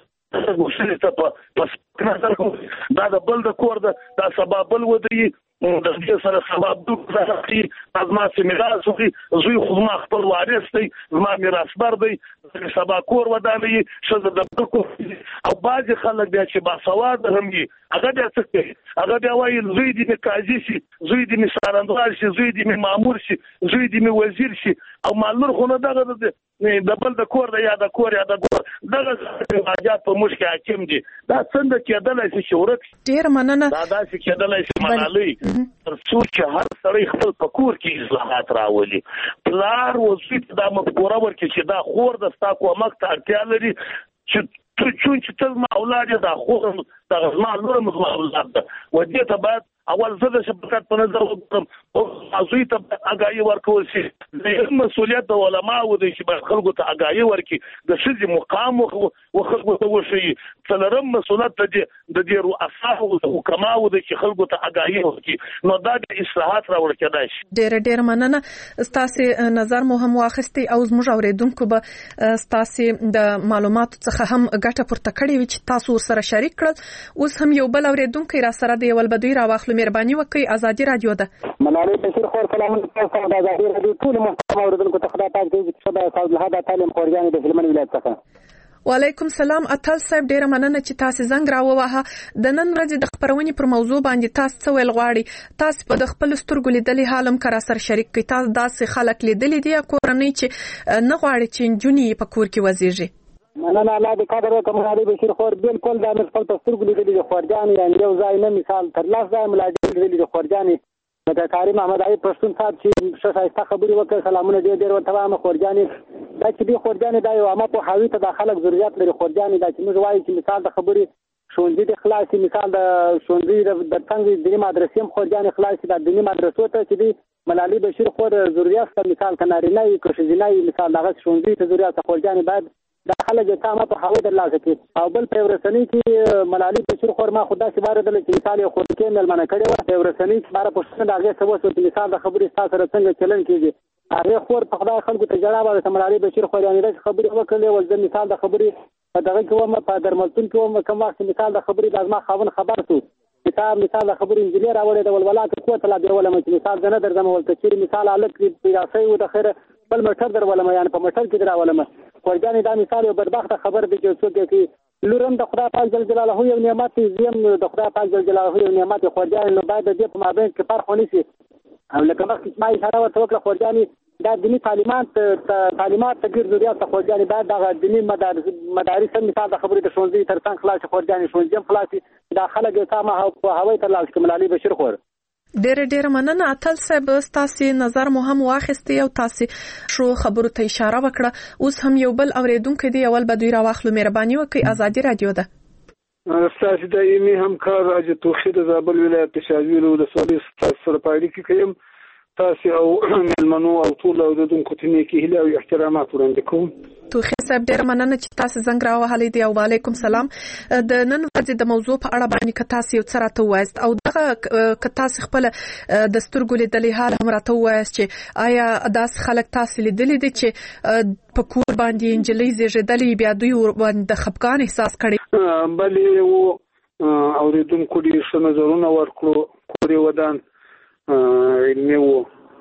وسیله ته په نظر کوم دا د بل د کور د سبب بل ودی د دې سره سبب د ځکه از ما سیمراز وي زوی خو ما خپل وارث دی ما میراث بر دی سبا کور ودانې شزه د کو او باز خلک بیا چې با سواد هم دي هغه بیا څه هغه بیا وایي زوی دې قاضي شي زوی دې سارندوال شي زوی دې مامور شي زوی دې وزیر شي او مالور خو نه دغه د بل د کور د یا د کور دغه حاجات په مشکل حاکم دي دا څنګه کېدلای شي شورت ډیر مننه دا داسې کېدلای شي منالي تر څو چې هر سړی خپل په کور کې اصلاحات راولي پلار وظیفه دا مفکوره ورکړي چې دا خور د ستا کومک ته اړتیا لري چې چې ته ما اولاد دا خور دا ما لور ما اولاد ده ودې ته بعد اول زه د شبکت په نظر وګورم او ازوی ته اگاهی ورکول شي د مسؤلیت د علماو د چې خلکو ته اگاهی ورکړي د شذ مقام او خلکو ته وشي څلورم مسؤلیت د دې رؤسا او حکماو د چې خلکو ته اگاهی ورکړي نو دا د اصلاحات راوړل کېدای شي ډېر مننه ستاسو نظر مو هم واخستي او زموږ اوریدونکو به ستاسو د معلوماتو څخه هم ګټه پورته کړې وي چې تاسو سره شریک کړل اوس هم یو بل اوریدونکو را سره دی ول بدوی را واخلو مهرباني وکړئ ازادي رادیو ده منالي بشیر خور سلامونه تاسو د ازادي رادیو ټول محترم اوریدونکو ته خدای پاک دې چې صدا صاحب له هدا تعلیم خورجان د هلمند ولایت څخه وعلیکم سلام اتل صاحب ډیره مننه چې تاسو زنګ راووهه د نن ورځې د خبرونې پر موضوع باندې تاسو څه ویل غواړئ تاسو په خپل سترګو لیدلې حالم کرا سره شریک کړئ تاسو داسې خلک لیدلې دي کورنۍ چې نه غواړي چې جونی په کور کې وزیږي مننه الله دې قدر وکړي منالي بشیر خور بالکل د خپل سترګو لیدلې خورجان یعنی یو ځای نه مثال تر لاس ځای ملاجل لیدلې خورجان د کاری محمد علي پښتون صاحب چې شایسته خبري وکړ سلامونه ډېر ورته ما خورجانې دا چې دی خورجانې دا یو عامه په حاوی ته د خلک ضرورت لري خورجانې دا چې موږ وایو چې مثال د خبري شونځي د خلاصي مثال د شونځي د څنګه د مدرسې خورجانې خلاصي د دیني مدرسو ته چې دی منالي بشیر خور ضرورت مثال کنارینه یې کوششینه مثال دغه شونځي ته ضرورت خورجانې بعد د خلک د عامه په حاوی د لاسه کې او بل په ورسنی کې منالي بشیر خور ما خدا سي بار دل چې مثال یو خور کې ملمنه کړي و په ورسنی کې بار پښتنه دغه سبب چې مثال د خبري تاسو سره څنګه چلن کیږي هغه خور په خدای خلکو ته جواب ورته منالي بشیر خور یعنی د خبري وکړي ول د مثال د خبري دغه کې و په درملتون کې و کوم وخت مثال د خبري د ازما خاون خبر سو مثال د خبري انجنیر اوري د ولولات قوت لا دی ولا مثال زنه درځم ولته چې مثال الک پیراسي و د خیره بل مټر در ولما یعنی په مټر کې در ولما ورګانی دا مثال یو بدبخت خبر دی چې څوک کې لورم د خدای پاک جل جلاله یو نعمت زم د خدای پاک جل جلاله یو نعمت خورجان نو باید د په مابین کې فرق ونی شي او لکه مخکې ما اشاره ورته وکړه خورجانی دا دینی تعلیمات تغیر ضرورت خورجانی بعد د دینی مدارس مثال د خبرې د شونځي تر څنګ خلاص خورجانی شونځي خلاص دا خلک سامه او هوای تر لاس کې منالي بشیر خور ډېر مننه اتل صاحب تاسو نظر مو هم واخیستي او تاسو شو خبرو ته اشاره وکړه اوس هم یو بل اوریدونکو دی اول بدوی را واخلو مهرباني وکړئ ازادي رادیو ده تاسو دایمي همکار اج توحید زابل ولایت شاویل ولسوالۍ سره پایډي کې کوم تاسو او ملمنو او ټول اوریدونکو ته نیکی هیله او احترامات وړاندې کوم توخي صاحب ډېر مننه چې تاسو زنګ راوهلې دی او وعلیکم سلام د نن ورځې د موضوع په اړه باندې که تاسو یو څه راته وایست او دغه که تاسو خپل د سترګو لیدلې حال هم راته وایست چې آیا داس خلک تاسو لیدلې دي چې په کور باندې انجلۍ زیږېدلې بیا دوی باندې خپګان احساس کړي بلې اوریدونکو دې څه نظرونه ورکړو کورې ودان علمي و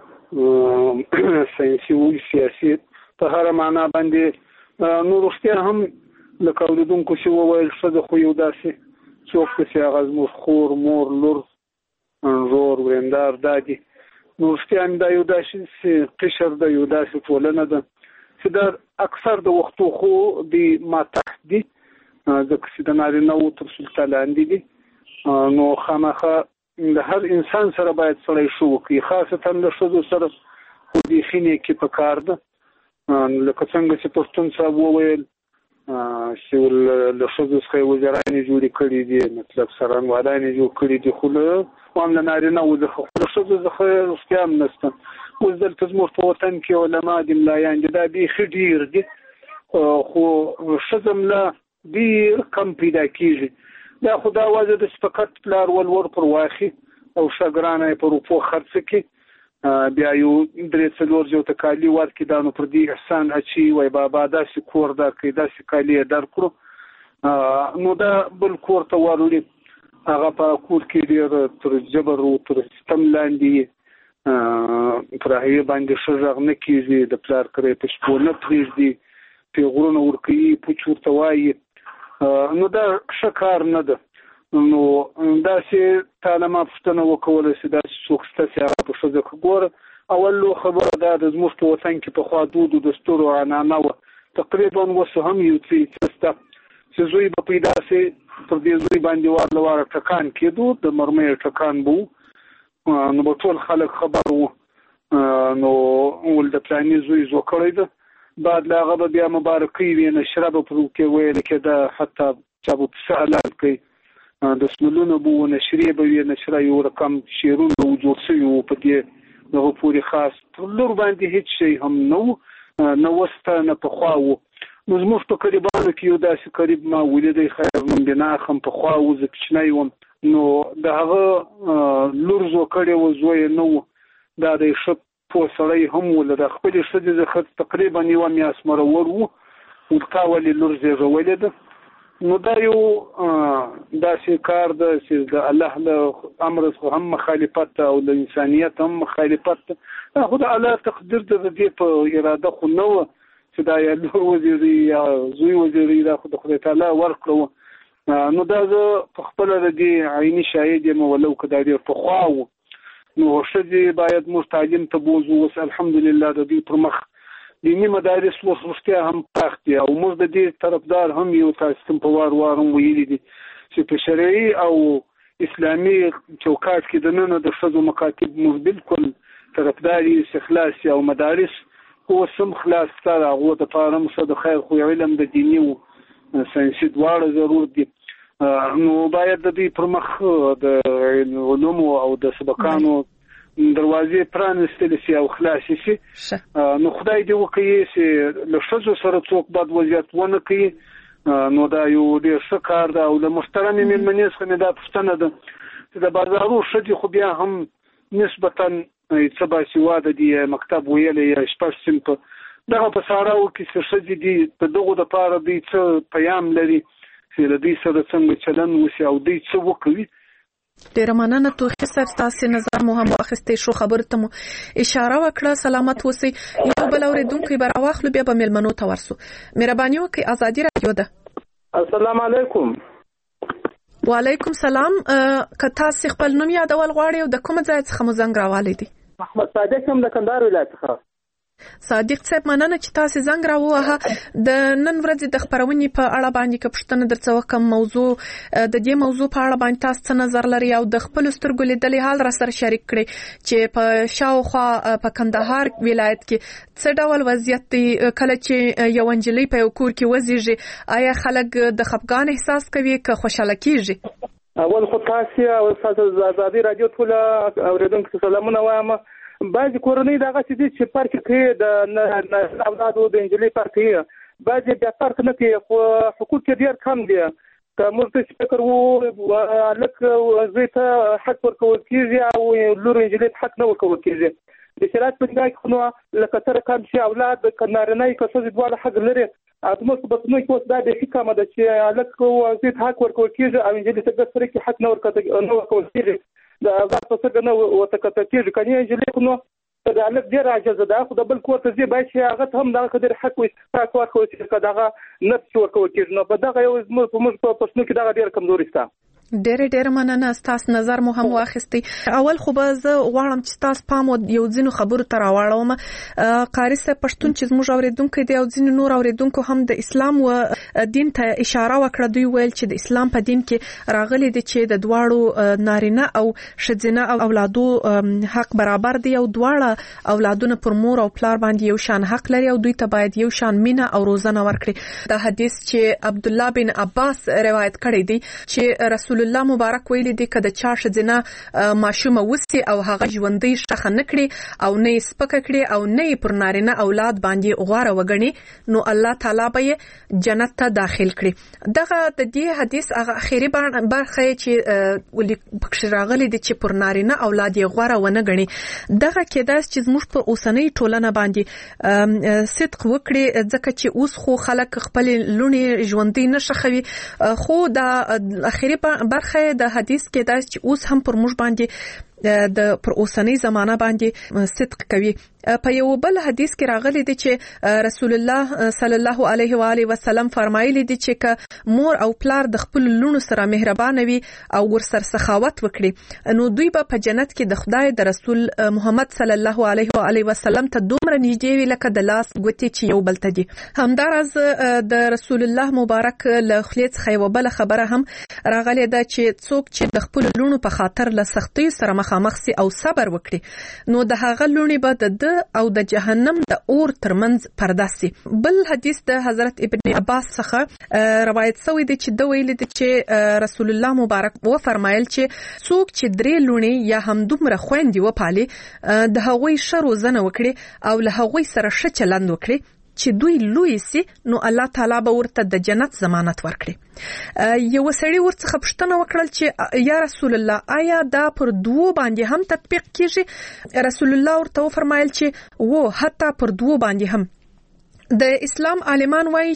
ساينسي و سیاسي په هر معنا باندې نو رښتیا هم لکه اوریدونکو چې وویل څه خو یو داسې څوک چې هغه زموږ خور مور لور انځور ویندار دادي نو رښتیا دا یو داسې قشر د یو داسې ټولنه ده چې دا اکثر د وختو خو د ماتحدي د کسي د نارینه او تر سلطه لاندې دي نو خامخا د هر انسان سره باید سړی شو کوي خاصتا د ښځو سره خو د خینې کې په کار ده لکه څنګه چې پښتون صاحب وویل چې له ښځو څخه وزیرانې جوړې کړي دي مطلب څارنوالانې جوړ کړي دي خو له هم د نارینه و څخه له ښځو څخه رښتیا هم نشته اوس دلته زموږ په وطن کې علما دي ملایان دي دا بیخي ډېر دي خو ښځه ملا ډېر کم پیدا کېږي دا خو دا وجه ده چې فقط پلار ولور پر واخي او شاګرانه یې په روپو خرڅ کړي بیا یو 3-4 ځو ته کالي ورکړي دا نو پر دې احسان اچي وای بابا داسې کور درکړي داسې کالي یې درکړو نو دا بل کور ته وروړي هغه په کور کې ډېر تر جبر او تر ستم لاندې پر هغه باندې شغ نه کیږي د پلار کرے په شپو نه پریږدي په غرونو ورکی پوچور ته وایي نو دا شکار نه ده نو دا چې تعالی ما پښتنه وکول چې دا څوک ستاسو هغه په شوزه کوګور اول لو خبره دا د زموږ په وطن کې په خوا دود او دستور او عنعنه و تقریبا وسه هم یو چې زوی په پیدا سي پر دې زوی باندې واره ټکان کېدو د مرمۍ ټکان بو نو په ټول خلک خبر وو نو ول د پلاني زوی زو کړی ده بعد لا غو بیا مبارکي وینه شراب په کې ویل کېده حتی چابو سالات کې د سملونو بو نشریه به وینه شرا یو رقم شیرونه وجود سي او په دې نو پوری خاص لور باندې هیڅ شي هم نو وسته نه په خواو نو زموږ په قریبانو کې یو داسې قریب ما ولیدی خیر من بنا خم په خوا وز کښنی وم نو د هغه لور زو کړي و زوی نو دا د شپ په سړی هم ول د خپل شدي زخت تقریبا یو میاس مرور وو ولتا ولې لور زیږه ولید نو دا یو داسې کار د چې د الله له امر هم مخالفت او د انسانيت هم مخالفت خو د الله تقدیر د دې په اراده خو نو چې دا یا لور وزیري یا زوی وزیري دا خو د خدای تعالی ورکړو نو دا په خپل د دې عیني شاهد یم ولو کدا دې په خواو نو شدي باید مستعجل ته بوزو وس الحمدلله د دې پر مخ دینی مدارس وسوسته هم پختي او موږ د دې طرفدار هم یو تاسو په وارم ویلي دي چې په شرعي او اسلامي چوکاټ کې د نن د شذو مکاتب موږ بالکل طرفداري استخلاص او مدارس هو سم خلاص سره هغه د فارم صد خیر خو علم د دیني او ساينسي دواړه ضرورت دي نو باید د دې پر مخ د علوم او د سبقانو دروازې پرانستل شي او خلاص شي نو خدای دې وکړي چې له شذو سره څوک بد وضعیت ونه کوي نو دا یو ډېر ښه کار ده او د محترم میرمنې څخه دا پوښتنه ده چې د بازارو شذې خو بیا هم نسبتا څه باسي واده دي مکتب ویلې شپږ سم دغه په ساراو کې څه شذې دي په دغه د پاره دي څه پیام لري چې د دې سره څنګه چلن وشي او دې څه وکړي ډیر مننه توخي صاحب تاسو نظر مو هم واخستې شو خبرته مو اشاره وکړه سلامت اوسئ یو بل اوریدونکو به راوخلو بیا به ملمنو ته ورسو مهرباني وکړئ ازادي رادیو ده السلام علیکم وعلیکم سلام که تاسو خپل نوم یادول غواړئ او د کوم ځای څخه مو زنګ راوالې دي محمد صادق هم د کندهار ولایت څخه صادق صاحب مننه چې تاسو زنګ راووهه د نن ورځې د خبرونې په اړه باندې که پښتنه درڅ وکم موضوع د دې موضوع په اړه باندې تاسو څه نظر لري او د خپل سترګو لیدلې حال را سره شریک کړئ چې په شاوخوا په کندهار ولایت کې څه ډول وضعیت دی کله چې یو انجلۍ په یو کور کې وزیږي آیا خلک د خفګان احساس کوي که خوشاله کیږي اول خو تاسو او تاسو ازادي رادیو ټول اوریدونکو سلامونه وایم بعضی کورنۍ دغه چې فرق کوي د اولادو د انجلۍ فرق کوي بعضی بیا فرق نه کوي خو حقوق ډیر کم دي که موږ څه فکر وو لکه زوی ته حق ورکول کېږي او لور انجلۍ حق نه ورکول کېږي د شریعت په نگاه کې نو لکه تر کم چې اولاد د نارینه که ښځې دواړه حق لري زموږ په بطنو کې اوس دا بیخي کمه ده چې لکه زوی ته حق ورکول کېږي او انجلۍ ته بیا سره کې حق نه ورکول کېږي د هغه په څه نه وته کته کېږي کني انجلۍ نو د الګ ډیر عاجز ده خو د بل کوته زی باید چې هغه هم دغه قدر حق وي تاسو ورکوي چې دغه نفس ورکوي کېږي نو په دغه یو موږ په پښتو کې دغه ډیر کمزوري شته ډېر مننه تاسو نظر مو هم واخستي اول خو به زه غواړم چې تاسو پام یو ځینو خبرو ته راوړم قاری صاحب پښتون چې زموږ اوریدونکو دی او ځینو نور اوریدونکو هم د اسلام و دین ته اشاره وکړه دوی ویل چې د اسلام په دین کې راغلي دي چې د دواړو نارینه او ښځینه اولادو حق برابر دي او دواړه اولادونه پر مور او پلار باندې یو شان حق لري او دوی ته باید یو شان مینه او روزنه ورکړي دا حدیث چې عبد الله بن عباس روایت کړی دی چې رسول رسول الله مبارک ویلي دي کده چا شزنه ماشومه وسی او هغه ژوندۍ شخه نکړي او نه سپکه کړي او نه پر نارینه اولاد باندې غواره وګڼي نو الله تعالی به جنت ته داخل کړي. دغه د دې حدیث هغه اخیری برخه چې ولې پکښ راغلي دي چې پر نارینه اولاد یې غواره ونه ګڼي. دغه کېدای چې زموږ په اوسنۍ ټولنه باندې صدق وکړي ځکه چې اوس خو خلک خپل لونی ژوندۍ نشخوي خو د اخیری برخه د حدیث کېدای چې اوس هم پر موږ باندې د پر اوسنۍ زمانہ باندې صدق کوي. په یو بل حدیث کې راغلی دی چې رسول الله صلی الله علیه و آله وسلم فرمایلی دی چې ک مور او پلار د خپل لونو سره مهربان وي او ورسره سخاوت وکړي نو دوی به په جنت کې د خدای د رسول محمد صلی الله علیه و آله وسلم ته دومره نږدې وي لکه د لاس ګوتې چې یو بل ته دي. همدارز د رسول الله مبارک له خلیت خو بل خبره هم راغلی ده چې څوک چې د خپل لونو په خاطر له سختۍ سره مخامخ سي او صبر وکړي نو د هغه لونی به د او د جهنم د اور ترمنځ پرده سي. بل حدیث د حضرت ابن عباس څخه روایت شوی دی چې د ویل دي چې رسول الله مبارک و فرمایل چې څوک چې درې لونی یا هم دومره خويندې و پالي د هغوی شر وزنه وکړي او له هغوی سره ښه چلند وکړي چې دوی لوی سي نو الله تعالی به ورته د جنت ضمانت ورکړي. یو سړی ورڅخه پوښتنه وکړل چې یا رسول الله آیا دا پر دوو باندې هم تطبیق کیږي؟ رسول الله ورته فرمایل چې و حتی پر دوو باندې هم. د اسلام عالمان وایي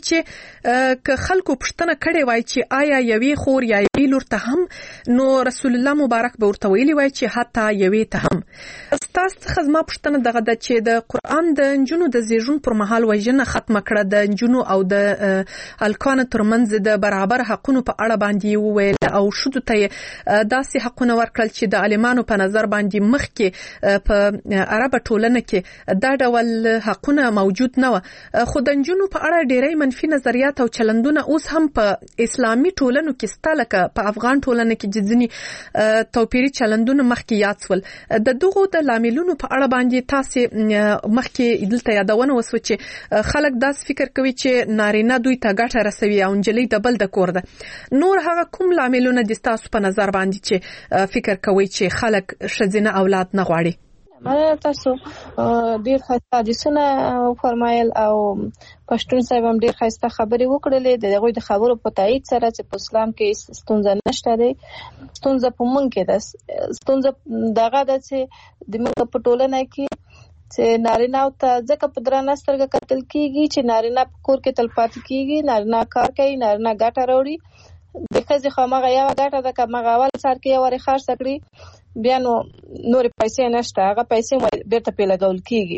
چې که خلکو پوښتنه کړې وای چې آیا یوې خور یا یوې لور ته هم نو رسول الله مبارک به ورته ویلي وای چې حتی یوې ته هم. تاسو څخه زما پوښتنه دغه ده چې د قرآن د نجونو د زیږون پر مهال وژنه ختمه کړه د نجونو او د الکانو ترمنځ د برابر حقونو په اړه باندې وویل او شودو ته داسې حقونه ورکړل چې د عالمانو په نظر باندې مخکې په عرب ټولنه کې دا ډول حقونه موجود نه و. خو د نجونو په اړه ډېری منفي نظریات او چلندونه اوس هم په اسلامي ټولنو کې سته لکه په افغان ټولنه کې ځینې توپیري چلندونه مخکې یاد شول. د دغو د لاملونو په اړه باندې تاسو مخکې دلته یادونه وسو چې خلک داس فکر کوي چې نارینه دوی ته ګټه رسوي او نجلۍ د بل د کور ده. نور هغه کوم لاملونه دي تاسو په نظر باندې چې فکر کوي چې خلک ښځینه اولاد نه غواړي؟ تاسو ډیر ښه حدیثونه فرمایل او پښتون صاحب هم ډیر ښه خبرې وکړلې. دغه د خبرو په تایید سره چې په اسلام کې ستونزه نشته دی، ستونزه په مونږ کې ده. ستونزه دغه ده چې د موږ په ټولنه کې چې نارینه او ته ځکه په درانه سترګه کتل کیږي چې نارینه په کور کې تل پاتې کیږي، نارینه کار کوي، نارینه ګټه راوړي. د ښځې خو هغه یوه ګټه ده که هغه اول سر کې یو وارې خرڅ کړي بیا نو نورې پیسې نشته، هغه پیسې بیرته پې لګول کیږي.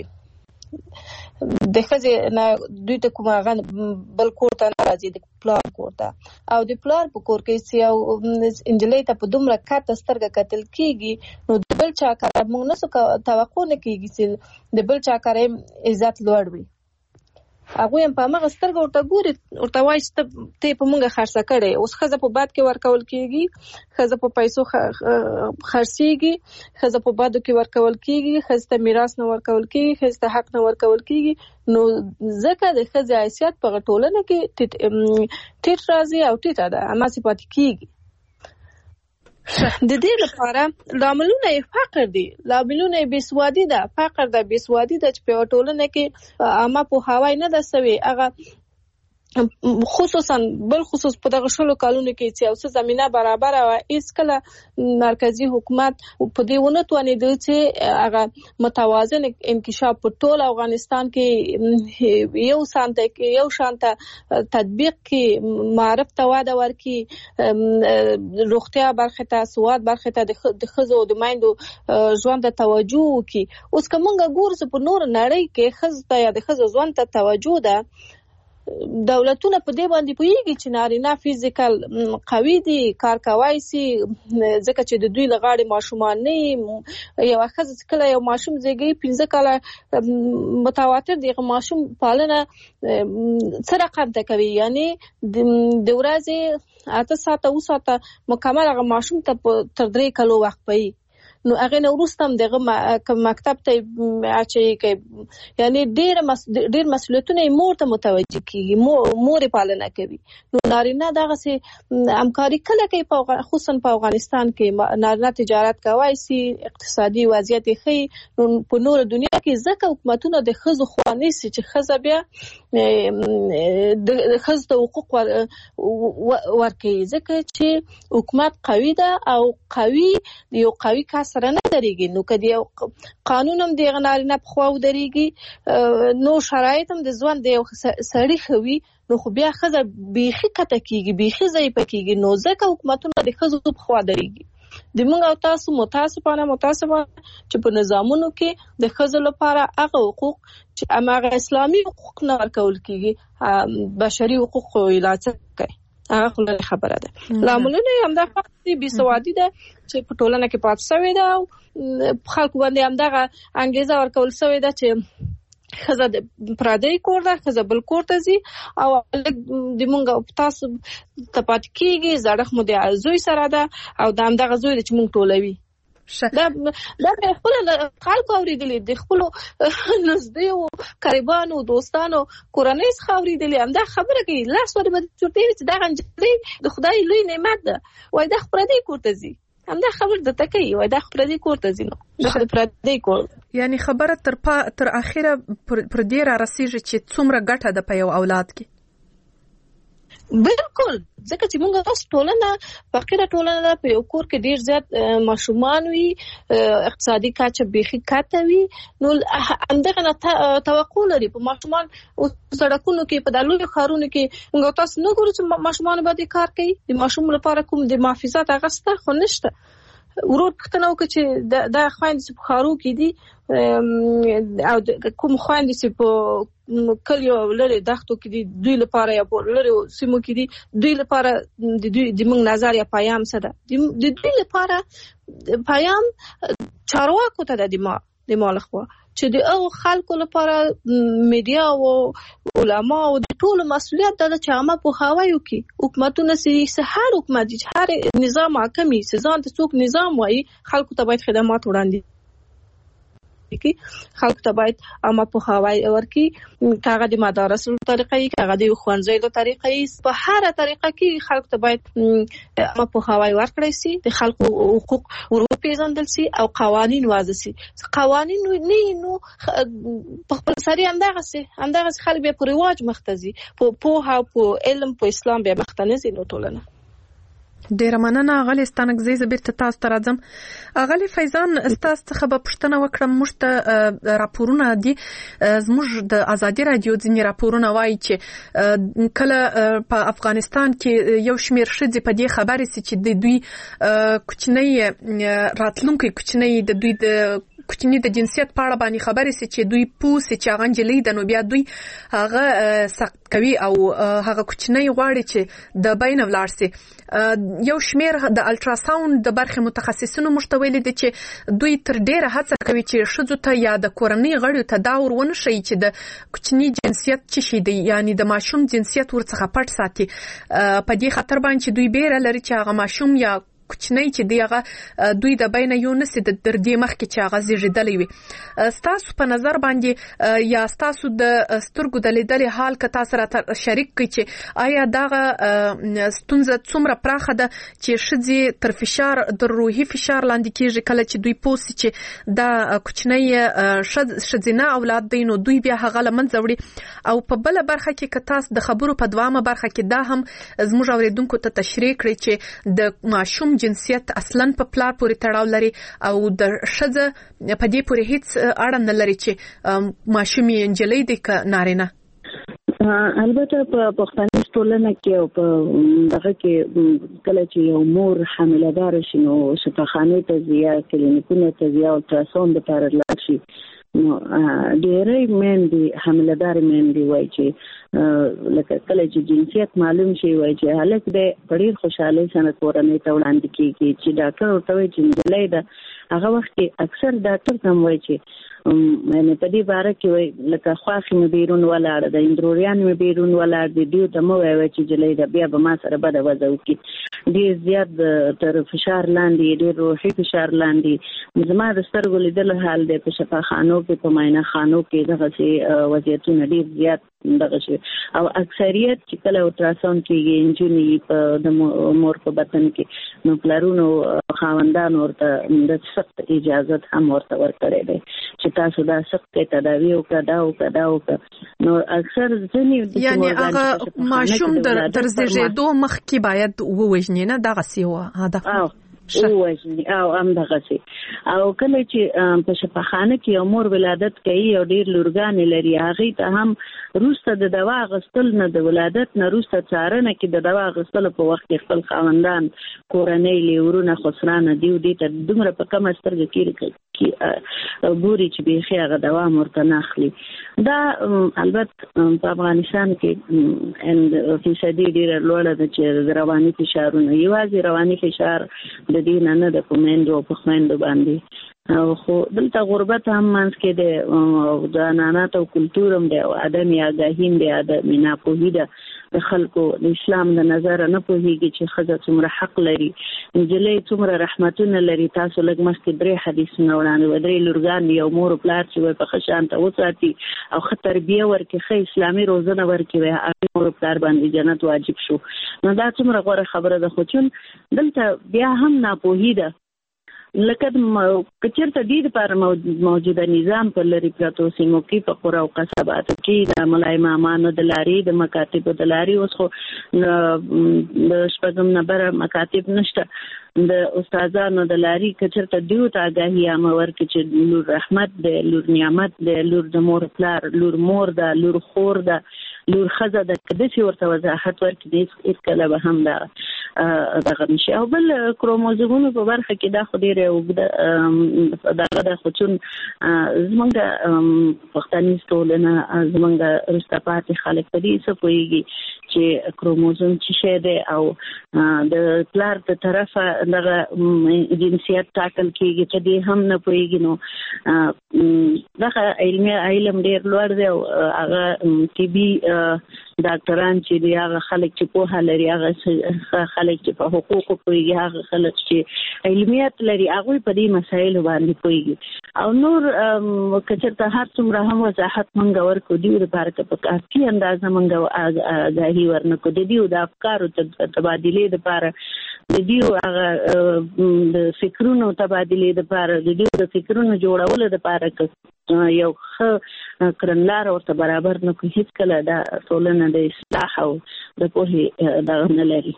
د ښځې نه دوی ته کوم هغه بل کور ته نه راځي، د پلار کور ته. او د پلار په کور کې چې یو نجلۍ ته په دومره کته سترګه کتل کیږي نو د بل چا کار موږ نسو توقع نه کیږي چې د بل چا کار عزت لوړ وي. هغه هم په هغه سترګه ورته ګوري، ورته وایي چې ته په مونږه خرڅه کړې. اوس ښځه په باد کې ورکول کیږي، ښځه په پیسو خرڅېږي، ښځه په بادو کې ورکول کیږي، ښځه ته میراث نه ورکول کیږي، ښځه ته حق نه ورکول کیږي. نو ځکه د ښځې حیثیت په ټولنه کې ټیټ راځي او ټیټه ده، هماسې پاتې کیږي. د دې لپاره لاملونه فقر دي، لاملونه بېسوادي ده، فقر ده، بېسوادي ده چې په ټولنه کې عامه پوهاوی نه ده سوی. هغه خصوصا بل خصوص په دغه شلو کالونو کې چې اوسه زمينه برابر او هیڅ کله مرکزی حکومت په دې ونه توانیدل چې هغه متوازن انکشاف په ټول افغانستان کې یو شانته تطبیق کې معرف ته واده ورکړي، روغتیا برخه ته، سواد برخه ته د ښځو د میندو ژوند ته توجه وکړي. اوس کومه ګورځ په نور نړۍ کې ښځو ته یا د ښځو ژوند ته توجه ده. دولتونه په دې باندې پوهیږي چې نارینه فزیکل قوي دي، کار کوي سي، ځکه چې د دوی لغاړي ماشومان نه یو ښځه کله یو ماشوم زیږي 15 کاله متواتر دی ماشوم پالنه څه رقم ته کوي، یعنی د ورځې 8 ساعته مکمل هغه ماشوم ته تر 3 کالو وخت پي. نو هغه نو وروسته دغه مکتب ته اچي کوي یعنی ډېر مسؤلیتونه مور ته متوجه کیږي مور پالنه کوي نو نارینه دغه سي همکاري کله کوي خصوصا په افغانستان کې نارینه تجارت کوي سي اقتصادي وضعیت ښه نو په نور دنیا کې ځکه حکومتونه د خزو خواني سي چې خزه بیا د خزو ته حقوق ورکوي ځکه چې حکومت قوي ده او یو قوي کسر نه درېږي نو کدی قانون هم د نارینه په خوا ودرېږي نو شرایط هم د ځوان د سړي خوي نو خو بیا خزه بیخي کته کیږي بیخي ځای پکېږي نو ځکه حکومتونه د خزو په خوا درېږي د موږ او تاسو متاسفانه چې په نظامونو کې د خزو لپاره هغه حقوق چې هغه اسلامي حقوق نه ورکول کیږي بشري حقوق ویلاڅ کوي هغه خبره ده لاملونه هم د فقط بيسوادي ده چې په ټولنه کې پات شوی ده خلکو باندې هم دغه انګیزه ورکول شوی ده چې خزه د پردی کور ده خزه بل کور ته زی او د مونږ تاسو ته پات کیږي زړخ مو د زوی سره ده او د هم دغه زوی چې مونږ ټولوي دا خپل خلکو اوریدلې د خپل نږدې او قریبانو دوستانو کورنۍ څخه اوریدلې هم دا خبره کوي لاس ور باندې چورتي چې دا غنجلې د خدای لوی نعمت ده وای دا پردی کور ته زی هم دا خبر د تکي وای دا پردی کور ته زی نو د پردی کور یعنی خبره تر اخره پر دې را رسیږي چې څومره ګټه ده په یو اولاد کې بالکل ځکه چې موږ تاسو ټولنه فقیره ټولنه په یو کور کې ډیر زیات ماشومان وي اقتصادي کچه بيخي کاته وي نو همدغه توقع لري په ماشومان او سړکونو کې په دالو خارونو کې موږ تاسو نه ګورو چې ماشومان باندې کار کوي د ماشوم لپاره کوم د محافظات اغسته خو نشته ورور پښتنو کې چې د خويندې په خارو کې دي او کوم خويندې چې په کلیو لري دښتو کې دي دوی لپاره یا په لري سیمو کې دي دوی لپاره د موږ نظر یا پیام څه ده د دوی لپاره پیام چارواکو ته د مالخوا چې د او خلکو لپاره میډیا او علما او د ټولو مسؤلیت ده چې عامه په هوايو کې حکومتونه سي هر حکومت چې هر نظام حاکمي ځان ته څوک نظام وایي خلکو ته باید خدمات وړاندې کی خلک ته باید عامه په هواي ورکی کاغه د مدارس له طریقې کاغه د خوانځي له طریقې په هر طریقه کې خلک ته باید عامه په هواي ورکړی سي د خلکو حقوق ورپېژندل سي او قوانين وضع سي قوانين نه نو په خپل سری اندغه خلک به پر رواج مختزي په علم په اسلام به مختنزي نو ټولنه ډیر مننه غلی ستانګزي زبرت تاسو ته راځم غلی فیضان تاسو څخه به پښتنه وکړم مشته راپورونه دي زموږ د ازادي رادیو ځینې راپورونه وایي چې کله په افغانستان کې یو شمیر شذ په دې خبرې چې د دوی کوچنی راتلونکي کوچنی د دوی د کوچنی د جنسیت په اړه باندې خبرې چې دوی پوس چې هغه انجلۍ د نو بیا دوی هغه سخت کوي او هغه کوچنی غواړي چې د بین ولاړ سي یو شمیر د الټراساوند د برخه متخصصینو مشتویل دي چې دوی تر ډیره هڅه کوي چې شذو ته یا د کورنۍ غړو ته دا ورونه شي چې د کوچنی جنسیت څه شي دی یعنی د ماشوم جنسیت ورڅخه پټ ساتي په دې خاطر باندې دوی بیره لري چې هغه ماشوم یا کوچنی چې دیغه دوی د بین یو نسي د دردې مخ کې چې هغه زیږیدلې وي ستاسو په نظر باندې یا ستاسو د سترګو د لیدلې حال ک تاسو را شریک کړئ چې آیا دغه ستونزه څومره پراخه ده چې شذي تر فشار د روحي فشار لاندې کېږي کله چې دوی پوسي چې دا کوچنی شذینه اولاد دي نو دوی بیا هغه لمنځه وړي او په بل برخه کې ک تاسو د خبرو په دوامه برخه کې دا هم زموږ اوریدونکو ته تشریح کړئ چې د ماشوم جنسیت اصلا په پلار پورې تړاو لري او د شذ په دې پورې هیڅ اړه نه لري چې ماشوم یې انجلۍ دی که نارینه البته په پښتني ټولنه کې او په دغه کې کله چې یو مور حامله‌دار شي نو شفاخانه ته ځي کلینیکونه ته ځي او تراساوند لپاره لاړ شي نو ډېرې مېندې حامله‌دار مېندې وایي چې لکه کله چې جنسیت معلوم شي وایي چې هلک د ډېر خوشاله سره کورنۍ ته وړاندې کیږي چې ډاکټر ورته وایي چې انجلۍ ده هغه وخت اکثر ډاکټر هم وایي چې یعنی په دې باره کې وایي لکه خواخې مې بیرون ولاړه د اندروریان مې بیرون ولاړ دي دیو ته مو وایي چې جلې د بیا به ما سره بده وضع وکړي ډېر زیات تر فشار لاندې ډېر روحي فشار لاندې زما د سترګو لیدل حال دی په شفاخانو کې په معاینه خانو کې دغه وضعیتونه ډېر زیات دغه شي او اکثریت چې کله الټراساوند کېږي انجونی په د مور په بطن کې نو پلارونو خاوندان ورته د سخت اجازه هم ورته ورکړي دي چې تاسو دا سخت تداوی وکړه نو اکثر ځنی یعنی هغه ماشوم در زیږېدو مخکې باید ووجني نه دغه سیوه هدف ووجني او هم دغه سي او کله چې په شفاخانه کې امور ولادت کوي او ډیر لورګان لري هغه ته هم روسته د دوا غستل نه د ولادت نه روسته څارنه کې د دوا غستل په وخت کې خپل خاوندان کورنۍ لیورونه خسرانه دی ته دومره په کم سترګه کې بوري چې به هغه دوا مرته ناخلي دا البته په افغانستان کې ان فیصدي ډیر لوړه ده چې رواني فشارونه یوازې رواني فشار د دې نه د کومندو په خويندو باندې او خو دلته غربت هم منځ کې د ځانانات او کلچر هم دی او ادمي آگاهی دی د مینا په هیده د خلکو د اسلام د نظر نه پوهیږي چې خزه څومره حق لري نجلې څومره رحمتونه لري تاسو لږ مخکې درې حدیثونه وړاندې ودرې لورګان یو مور پلار چې په خشان ته وساتي او خطر بیا ورکه خې اسلامي روزنه ورکوي هغه مور پلار باندې جنت واجب شو نو دا څومره غوړه خبره ده خو چې دلته بیا هم ناپوهیده لکه کچرته دې لپاره موجوده نظام په لری پروتو سیمو کې په قرى او قصبات کې د ملای مامانو د لاري د مکاتب د لاري اوس خو د شپږم نمبر مکاتب نشته د استادانو د لاري کچرته دیو ته آگاهی امر کې چې لور رحمت د لور نعمت د لور د مور پلار لور مور د لور خور د لور خزه د کدسي ورته وضاحت ورکړي چې کله به هم دغه نشي او بل کروموزومونو په برخه کې دا خو ډیره او دغه د خوچون زمونږ پښتني ټولنه زمونږ رستپات خلک په دې څه پويږي چې کروموزوم څه شی دی او د پلار په طرفه دغه جنسیت ټاکل کیږي چې دې هم نه پويږي نو دغه علم ډیر لوړ دی او هغه طبي ډاکټران چې دی هغه خلک چې په لري هغه خلک چې په حقوقو پوهیږي هغه خلک چې علمیت لري هغه په دې مسایل باندې پوهیږي او نور کچرته هر څومره هم وضاحت مونږ ورکو دی لپاره په کافي اندازه مونږ آگاهی ورنکو د دې د افکارو تبادله لپاره د دې هغه د فکرونو تبادله لپاره د دې د فکرونو جوړولو لپاره یو ښه کړنلار ورته برابر نه کوي هیڅ کله دا ټولنه د اصلاح او د پوهې د نه لري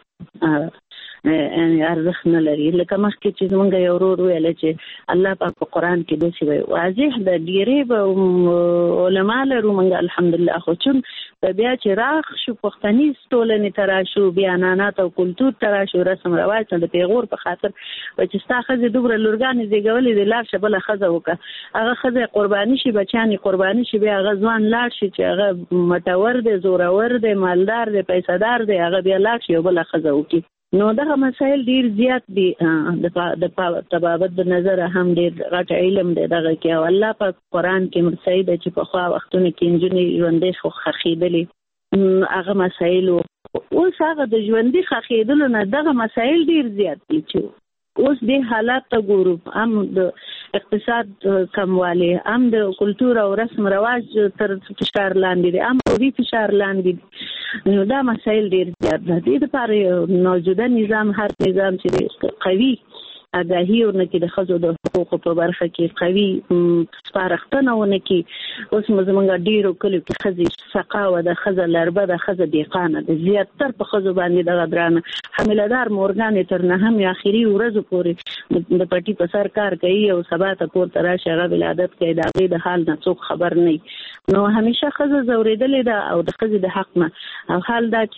یعنی ارزښت نه لري لکه مخکې چې موږ یو ورور ویل چې الله پاک په قران کې د څه وایي واضح د ډیره به علما لرو موږ الحمدلله خو چې بیا چې راخ شو پښتني ټولنې تراشو بیانات او کلچر تراشو رسم رواج د پیغور په خاطر چې ستا خزه دوبره لورګانې زیږولې د لار شبله خزه وکړه هغه خزه قرباني شي بچانی قرباني شي بیا هغه ځوان لاړ شي چې هغه متور دی زورور دی مالدار دی پیسادار دی هغه بیا لاړ شي بل خزه وکړي نو دغه مسائل ډیر زیات دي د تبابت د نظر هم ډیر غټ علم دی دغه کې او الله په قران کې مرسید چې په خوا وختونه کې انجنې ژوندې خو خخیدلې هغه مسائل اوس هغه د ژوندې خخیدلو نه دغه مسائل ډیر زیات دي چې اوس د حالات ته ګورو هم د اقتصاد کمواله هم د کلچر او رسم رواج تر فشار لاندې دي هم د فشار لاندې نو دا مسائل ډیر زیات دي د لپاره موجوده نظام هر نظام چې قوي آگاهی ورنکې د خزو د حقوقو په برخه کې قوي سپارښتنه ونکې اوس موږ ډیرو کلیو کې خزي سقاوه د خزه لربه د خزه دیقانه د زیاتتر په خزو باندې د غدرانه حاملدار مورګان تر نه هم اخیری ورځ پورې د پټي په سر کار کوي او سبا ته کور تر شغه ولادت کوي د غي د حال نه څوک خبر نه نو همیشه خزه زوریدلې ده او د خزه د حق نه او حال دا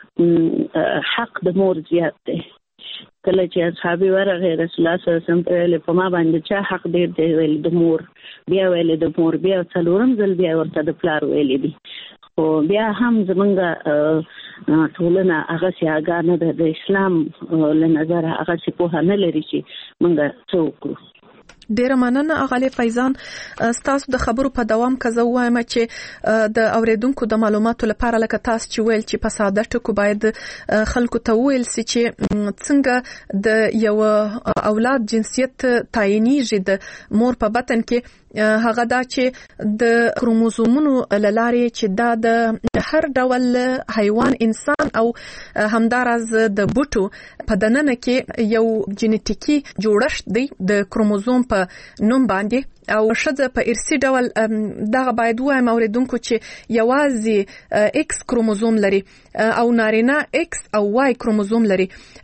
چې حق د مور زیات دی کله چې اصحابي ورغه رسول الله صلی الله علیه وسلم په ما باندې چې حق ډیر دی ویل د مور بیا ویل د مور بیا څلورم ځل بیا ورته د پلار ویل دي خو بیا هم زمونږ ټولنه هغه سیاګه نه د اسلام له نظر هغه څه په نه لري چې مونږ څوک ډیره مننه اغاله فیضان تاسو د خبرو په دوام کزه وایم چې د اوریدونکو د معلوماتو لپاره لکه تاسو چې ویل چې په ساده ټکو باید خلکو ته ویل سي چې څنګه د یو اولاد جنسیت تعینیږي د مور په بطن کې هغه دا چې د کروموزومونو لارې چې دا د هر ډول حیوان انسان او همدارز د بوټو په دننه کې یو جنټیکی جوړښت دی د کروموزوم په نوم باندې او شذ په ارثي ډول دغه باید وایم اوریدونکو چې یوازې ایکس کروموزوم لري او نارینه ایکس او وای کروموزوم لري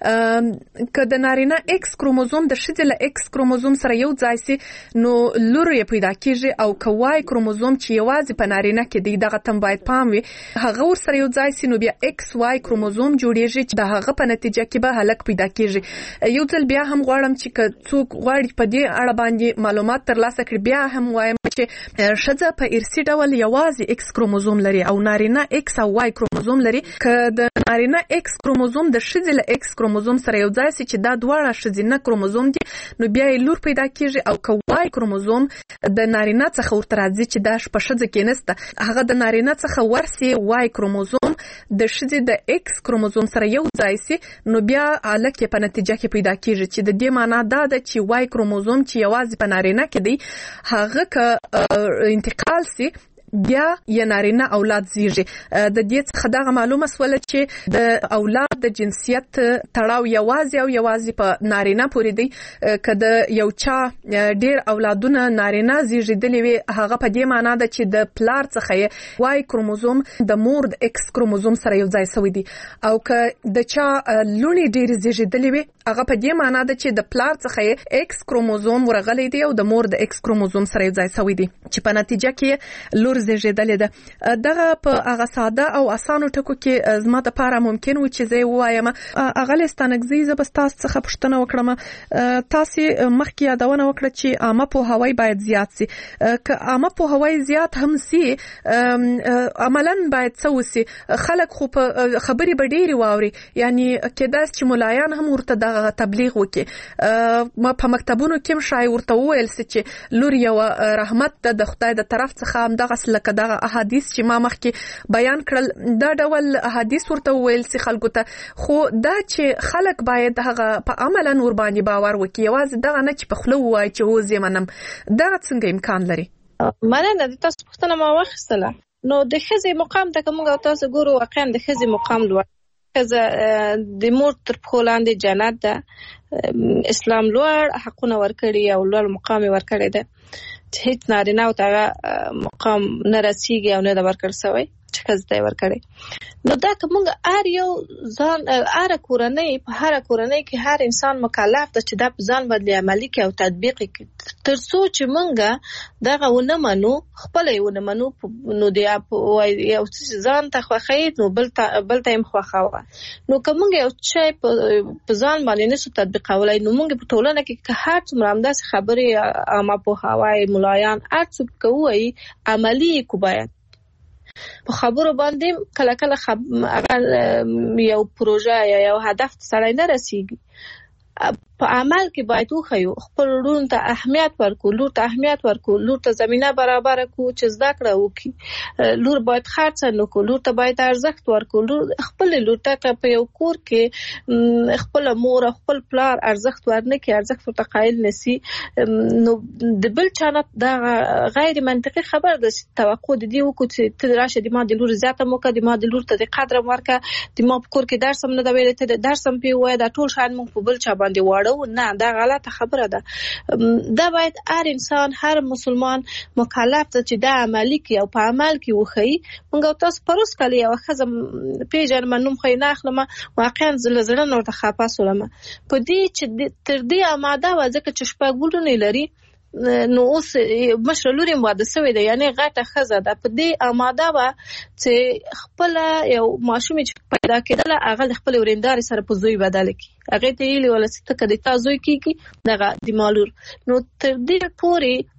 که د نارینه ایکس کروموزوم د شذ له ایکس کروموزوم سره یو ځای سي نو لور یې پیدا کیږي او که وای کروموزوم چې یوازې په نارینه کې دی دغه تم باید پام وي هغه ور سره یو ځای سي نو بیا ایکس وای کروموزوم جوړیږي چې د هغه په نتیجه کې به هلک پیدا کیږي یو ځل بیا هم غواړم چې که څوک غواړي په دې اړه باندې معلومات ترلاسه کړي بیا هم وایم چې شذ په ارثي ډول یوازې ایکس کروموزوم لري او نارینه ایکس او وای کروموزوم لري که د نارینه ایکس کروموزوم د شذ له ایکس کروموزوم سره یو ځای سي چې دا دواړه شذینه کروموزوم دي نو بیا یې لور پیدا کیږي او که وای کروموزوم د نارینه څخه ورته راځي چې دا په شذ کې نسته هغه د نارینه څخه ورسي وای کروموزوم د شذ د ایکس کروموزوم سره یو ځای سي نو بیا الک په نتیجه کې پیدا کیږي چې د دې معنی دا ده چې وای کروموزوم چې یوازې په نارینه کې دی هغه که انتقال سي بیا یې نارینه اولاد زیږي د دې څخه دا معلومه سوله چې د اولاد د جنسیت تړاو یوازې په نارینه پورې دی که د یو چا ډیر اولادونه نارینه زیږیدلی وي هغه په دې معنی ده چې د پلار څخه وای کروموزوم د مور د ایکس کروموزوم سره یو ځای شوی دی او که د چا لونی ډیر زیږیدلی وي هغه په دې معنی ده چې د پلار څخه ایکس کروموزوم ورغلی دی او د مور د ایکس کروموزوم سره یو ځای شوی دی چې په نتیجه کې لور زیږیدلې ده دغه په هغه ساده او اسانو ټکو کې زما د پاره ممکن و چې زه وایم اغه ستانګزي زبستاس څخه پښتنه وکړم تاسو مخکې یادونه وکړه چې عامه په هوای باید زیات سي که عامه په هوای زیات هم سي عملاً باید سوسي خلک خو په خبري بډيري واوري یعنی کېداس چې ملایان هم ورته د تبلیغ وکړي ما په مکتبونو کې شای ورته ویل چې لور یو رحمت د خدای د طرف څخه هم دغه لکه دغه احادیث چې ما مخکې بیان کړل دا ډول احادیث ورته ویل سي خلکو ته خو دا چې خلک باید هغه په عملاً ور باندې باور وکړي یوازې دغه نه چې په خلو وای چې هو زمنم دغه څنګه امکان لري مننه د تاسو پوښتنه ما واخیستله نو د ښځې مقام ته کوم تاسو ګورو واقعا د ښځې مقام لوړ ښځه د مور تر پښو لاندې جنت ده اسلام لوړ حقونه ورکړي او لوړ مقام ورکړي ده چې هیڅ نارینه او تاغه مقام نه رسیږي او نه د ورکړ سوی چې ښځه ورکړي نو دا کومه ار یو ځان ار کورنۍ په هر کورنۍ کې هر انسان مکلف ده چې د ځان بدلی عملی کوي او تطبیق کوي تر څو چې مونږه دغه ونه منو خپل ونه منو نو دی یو ځان ته خوخی نو بل ته خوخاوه نو کومه یو چې په ځان باندې نشو تطبیقولای نو مونږ په ټولنه کې هر څومره همداس خبرې عامه په هوای ملایان ارڅ کوي عملی کو باید په خبرو باندې کله کله یو پروژه یا یو هدف سره نه رسیږي په عمل کې باید وخیو خپل ورون ته اهمیت ورکو لور ته اهمیت ورکو لور ته زمينه برابر کو چې زده کړه وکي لور باید خرڅ نه کو لور ته باید ارزښت ورکو لور خپل لور ته په یو کور کې خپل مور خپل پلار ارزښت ورنکي ارزښت ورته قایل نسی نو د بل چانه دا غیر منطقي خبر ده توقع دي وکړو چې ته راشه د ما د لور زیاته موکه د ما د لور ته د قدر ورکه د ما په کور کې درس هم نه دا ویل ته درس هم پی وای دا ټول شان مونږ په بل چا باندې واړو نه دا غلطه خبره ده دا باید هر انسان هر مسلمان مکلف ده چې دا عملی کوي او په عمل کې وخی مونږ تاسو پروس کلی او خزم پیژن منوم خو نه اخلم واقعا زلزلہ نور ته خاپه سولم په دې چې تر دې آماده وځکه چې شپږ لري نو اوس مشر لوري واده سوی دی یعنی غټه خزه ده په دې آماده و چې خپل یو ماشوم چې پیدا کېدل هغه خپل وریندار سره په زوی بدل کی هغه ته ویل ولسته کدي تاسو کیږي دغه د مالور نو تر دې پوري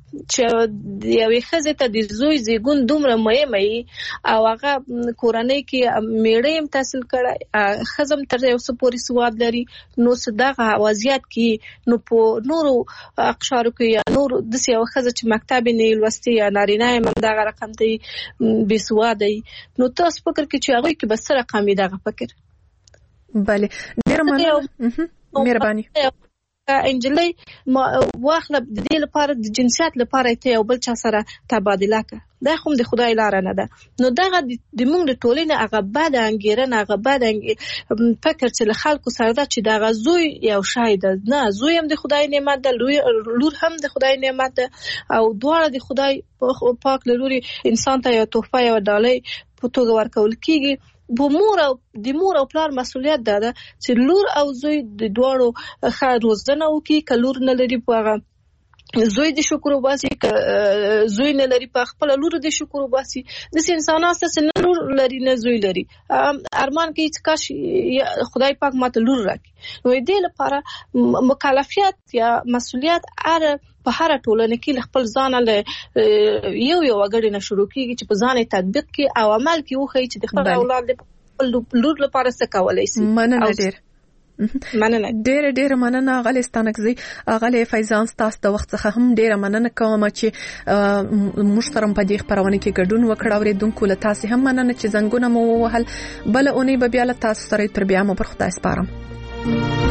چې د یوې ښځې ته د زوی زیږون دومره مهمه وي او هغه کورنۍ کې میړه هم تحصیل کړی ښځه هم تر یو څه پورې سواد لري نو دغه وضعیت کې نو په نورو اقشارو کې یا نورو داسې یوه ښځه چې مکتب یې نه لوستی یا نارینه هم همدغه رقم ته بې سواده وي نو تاسو فکر کوئ چې هغوی کې به څه رقم وي دغه فکر؟ بله ډېره مننه مهرباني. انجلۍ واخله د دې لپاره د جنسیت لپاره ته یو بل چا سره تبادله کړه دا خو د خدای لاره نه ده نو دغه د موږ د ټولنې هغه بد انګیرنه هغه بد فکر چې له خلکو سره ده چې دغه زوی یو شی ده نه زوی هم د خدای نعمت ده لور هم د خدای نعمت ده او دواړه د خدای پاک له لوري انسان ته یو تحفه یو ډالۍ په توګه ورکول کیږي د مور او پلار مسؤلیت ده چې لور او زوی د دواړو ښه روزنه وکړي که لور نه لري په هغه زوی د شکر وباسي که زوی نه لري په خپل لور د شکر وباسي داسې انسانان چې نه لور لري نه زوی لري ارمان کوي چې کاش خدای پاک ماته لور راکړي نو دې لپاره مکلفیت یا مسؤلیت په هر ټولنه کې خپل ځان له یو وګړي نه شروع کیږي چې په ځان تطبیق کې او عمل کې وخی چې د خپل اولاد د لور لپاره څه کولای شي. مننه ډېر مننه غلې ستانکزي غلې فیضان تاسو د وخت څخه هم ډېر مننه کوم چې مشترم په دې خبرونه کې ګډون وکړ اوریدونکو له تاسو هم مننه چې زنګونه مو وهل بل اونۍ به بیا له تاسو سره تر بیا مو پر خدای سپارم.